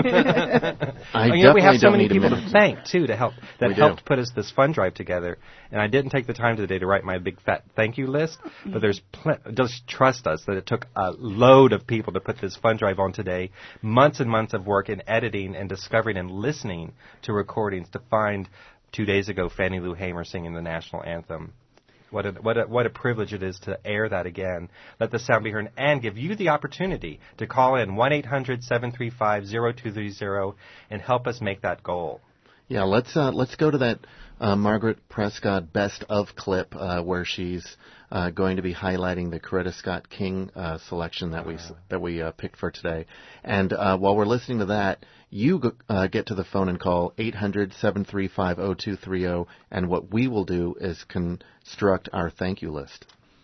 I you definitely know, we have so don't many need people a minute. to thank too to help that We helped do. put us this fund drive together. And I didn't take the time today to write my big fat thank you list, but there's pl- just trust us that it took a load of people to put this fund drive on today. Months and months of work in editing and discovering and listening to recordings to find two days ago Fannie Lou Hamer singing the national anthem. What a, what, a, what a privilege it is to air that again. Let the sound be heard and give you the opportunity to call in one eight hundred seven three five zero two three zero and help us make that goal. Yeah, let's uh, let's go to that uh, Margaret Prescott best of clip uh, where she's uh, going to be highlighting the Coretta Scott King uh, selection that we that we uh, picked for today. And uh, while we're listening to that, you go, uh, get to the phone and call eight hundred seven three five zero two three zero, and what we will do is construct our thank you list.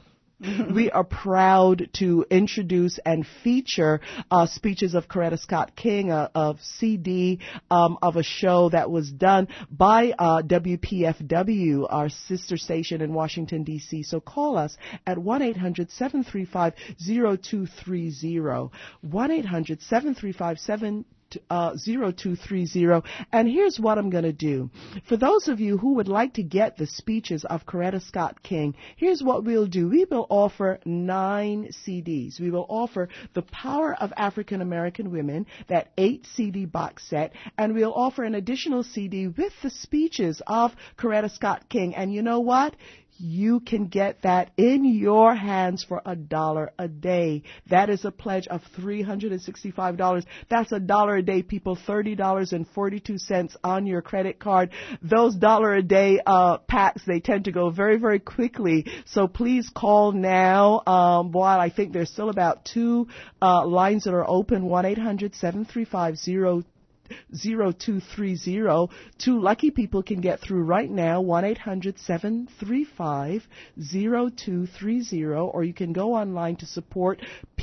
We are proud to introduce and feature uh, speeches of Coretta Scott King, a, a C D um, of a show that was done by uh, W P F W, our sister station in Washington, D C. So call us at one eight hundred seven three five zero two three zero, one eight hundred seven three five seven Uh, zero two three zero. And here's what I'm going to do. For those of you who would like to get the speeches of Coretta Scott King, here's what we'll do. We will offer nine C Ds. We will offer The Power of African American Women, that eight C D box set, and we'll offer an additional C D with the speeches of Coretta Scott King. And you know what? You can get that in your hands for a dollar a day. That is a pledge of three hundred sixty-five dollars. That's a dollar a day, people, thirty dollars and forty-two cents on your credit card. Those dollar a day uh, packs, they tend to go very, very quickly. So please call now. Um, while I think there's still about two uh, lines that are open, one eight hundred seven three five zero zero two three zero. Two lucky people can get through right now, one eight hundred seven three five zero two three zero, or you can go online to support P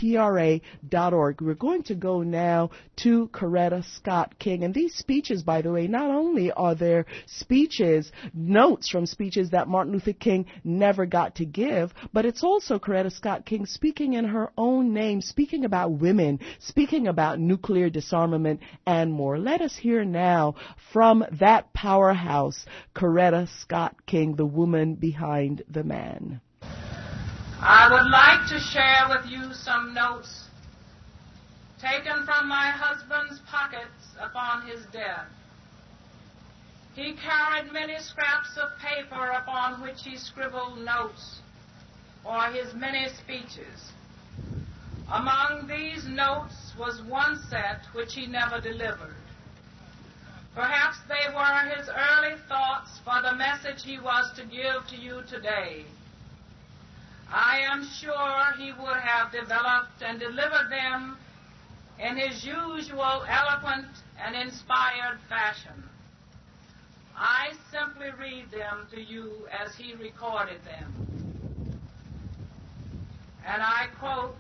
P R A dot org. We're going to go now to Coretta Scott King. And these speeches, by the way, not only are there speeches, notes from speeches that Martin Luther King never got to give, but it's also Coretta Scott King speaking in her own name, speaking about women, speaking about nuclear disarmament, and more. Let us hear now from that powerhouse, Coretta Scott King, the woman behind the man. I would like to share with you some notes taken from my husband's pockets upon his death. He carried many scraps of paper upon which he scribbled notes for his many speeches. Among these notes was one set which he never delivered. Perhaps they were his early thoughts for the message he was to give to you today. I am sure he would have developed and delivered them in his usual eloquent and inspired fashion. I simply read them to you as he recorded them. And I quote,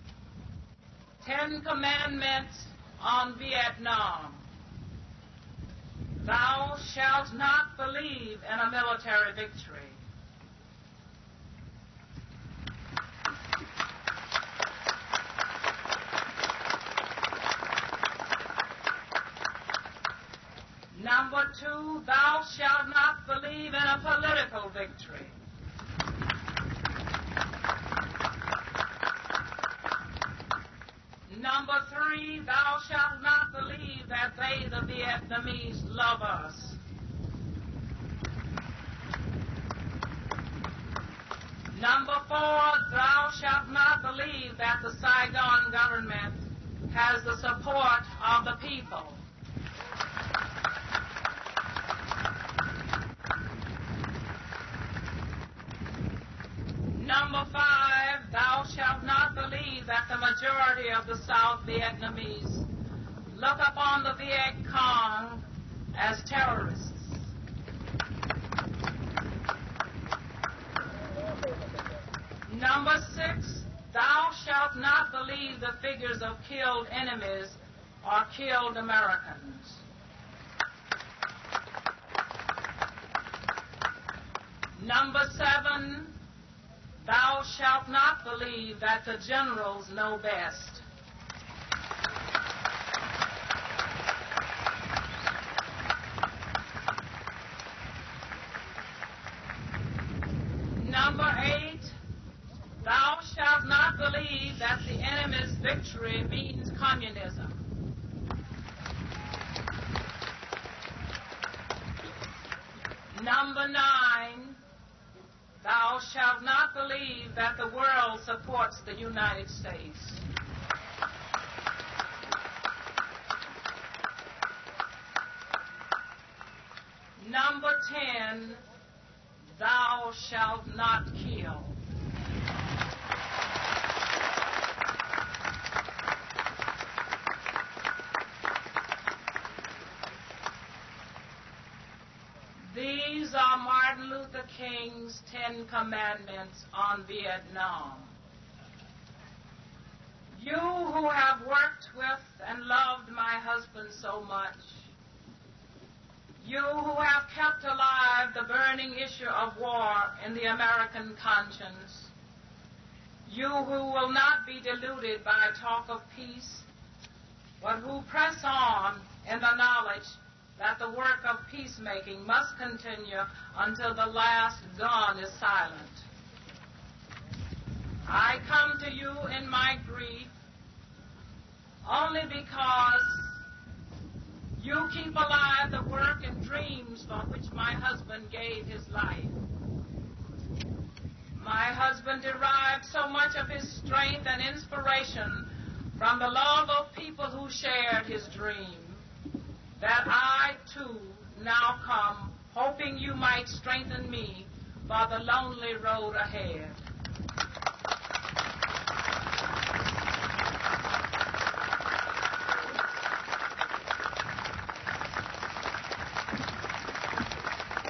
Ten Commandments on Vietnam. Thou shalt not believe in a military victory. Number two, thou shalt not believe in a political victory. Number three, thou shalt not believe that they, the Vietnamese, love us. Number four, thou shalt not believe that the Saigon government has the support of the people. Number five, thou shalt not believe that the majority of the South Vietnamese look upon the Viet Cong as terrorists. Number six, thou shalt not believe the figures of killed enemies or killed Americans. Number seven, thou shalt not believe that the generals know best. Number eight, thou shalt not believe that the enemy's victory means communism. Number nine, thou shalt not believe that the world supports the United States. Number ten, thou shalt not kill. These are Martin Luther King's Ten Commandments on Vietnam. You who have worked with and loved my husband so much, you who have kept alive the burning issue of war in the American conscience, you who will not be deluded by talk of peace, but who press on in the knowledge that the work of peacemaking must continue until the last gun is silent. I come to you in my grief only because you keep alive the work and dreams for which my husband gave his life. My husband derived so much of his strength and inspiration from the love of people who shared his dream, that I, too, now come, hoping you might strengthen me for the lonely road ahead.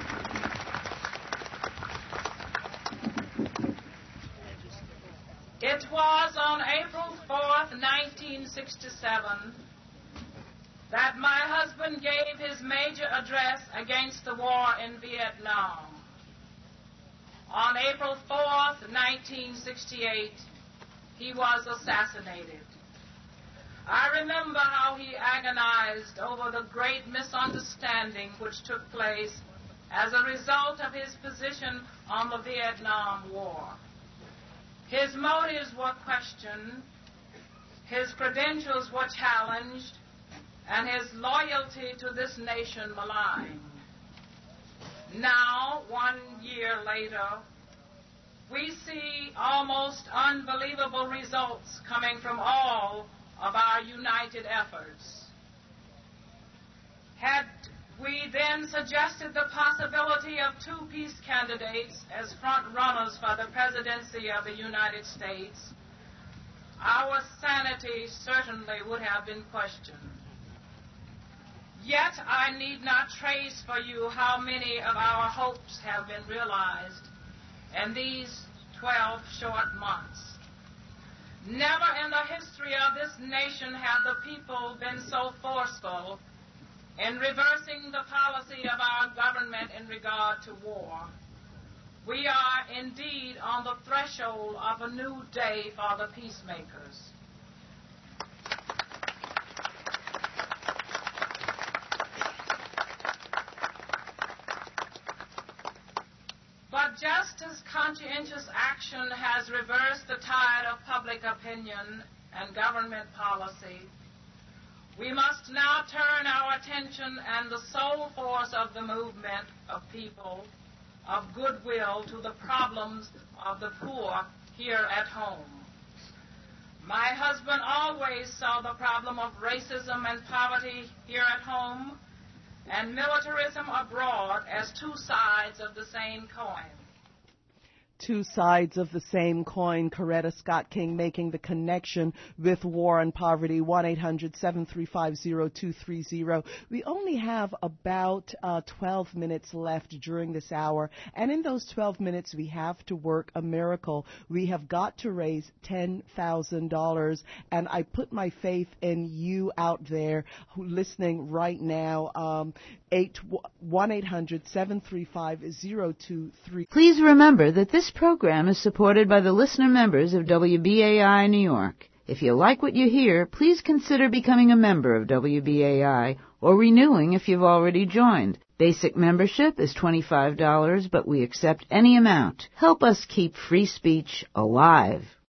It It was on April fourth, nineteen sixty-seven, that my husband gave his major address against the war in Vietnam. On April fourth, nineteen sixty-eight, he was assassinated. I remember how he agonized over the great misunderstanding which took place as a result of his position on the Vietnam War. His motives were questioned, his credentials were challenged, and his loyalty to this nation maligned. Now, one year later, we see almost unbelievable results coming from all of our united efforts. Had we then suggested the possibility of two peace candidates as front runners for the presidency of the United States, our sanity certainly would have been questioned. Yet I need not trace for you how many of our hopes have been realized in these twelve short months. Never in the history of this nation have the people been so forceful in reversing the policy of our government in regard to war. We are indeed on the threshold of a new day for the peacemakers. But just as conscientious action has reversed the tide of public opinion and government policy, we must now turn our attention and the sole force of the movement of people of goodwill to the problems of the poor here at home. My husband always saw the problem of racism and poverty here at home and militarism abroad as two sides of the same coin. Two sides of the same coin. Coretta Scott King making the connection with war and poverty. one eight hundred seven three five zero two three zero. We only have about uh, twelve minutes left during this hour, and in those twelve minutes we have to work a miracle. We have got to raise ten thousand dollars, and I put my faith in you out there who listening right now. Um, one eight hundred seven three five zero two three. Please remember that this program is supported by the listener members of W B A I New York. If you like what you hear, please consider becoming a member of W B A I or renewing if you've already joined. Basic membership is twenty-five dollars, but we accept any amount. Help us keep free speech alive.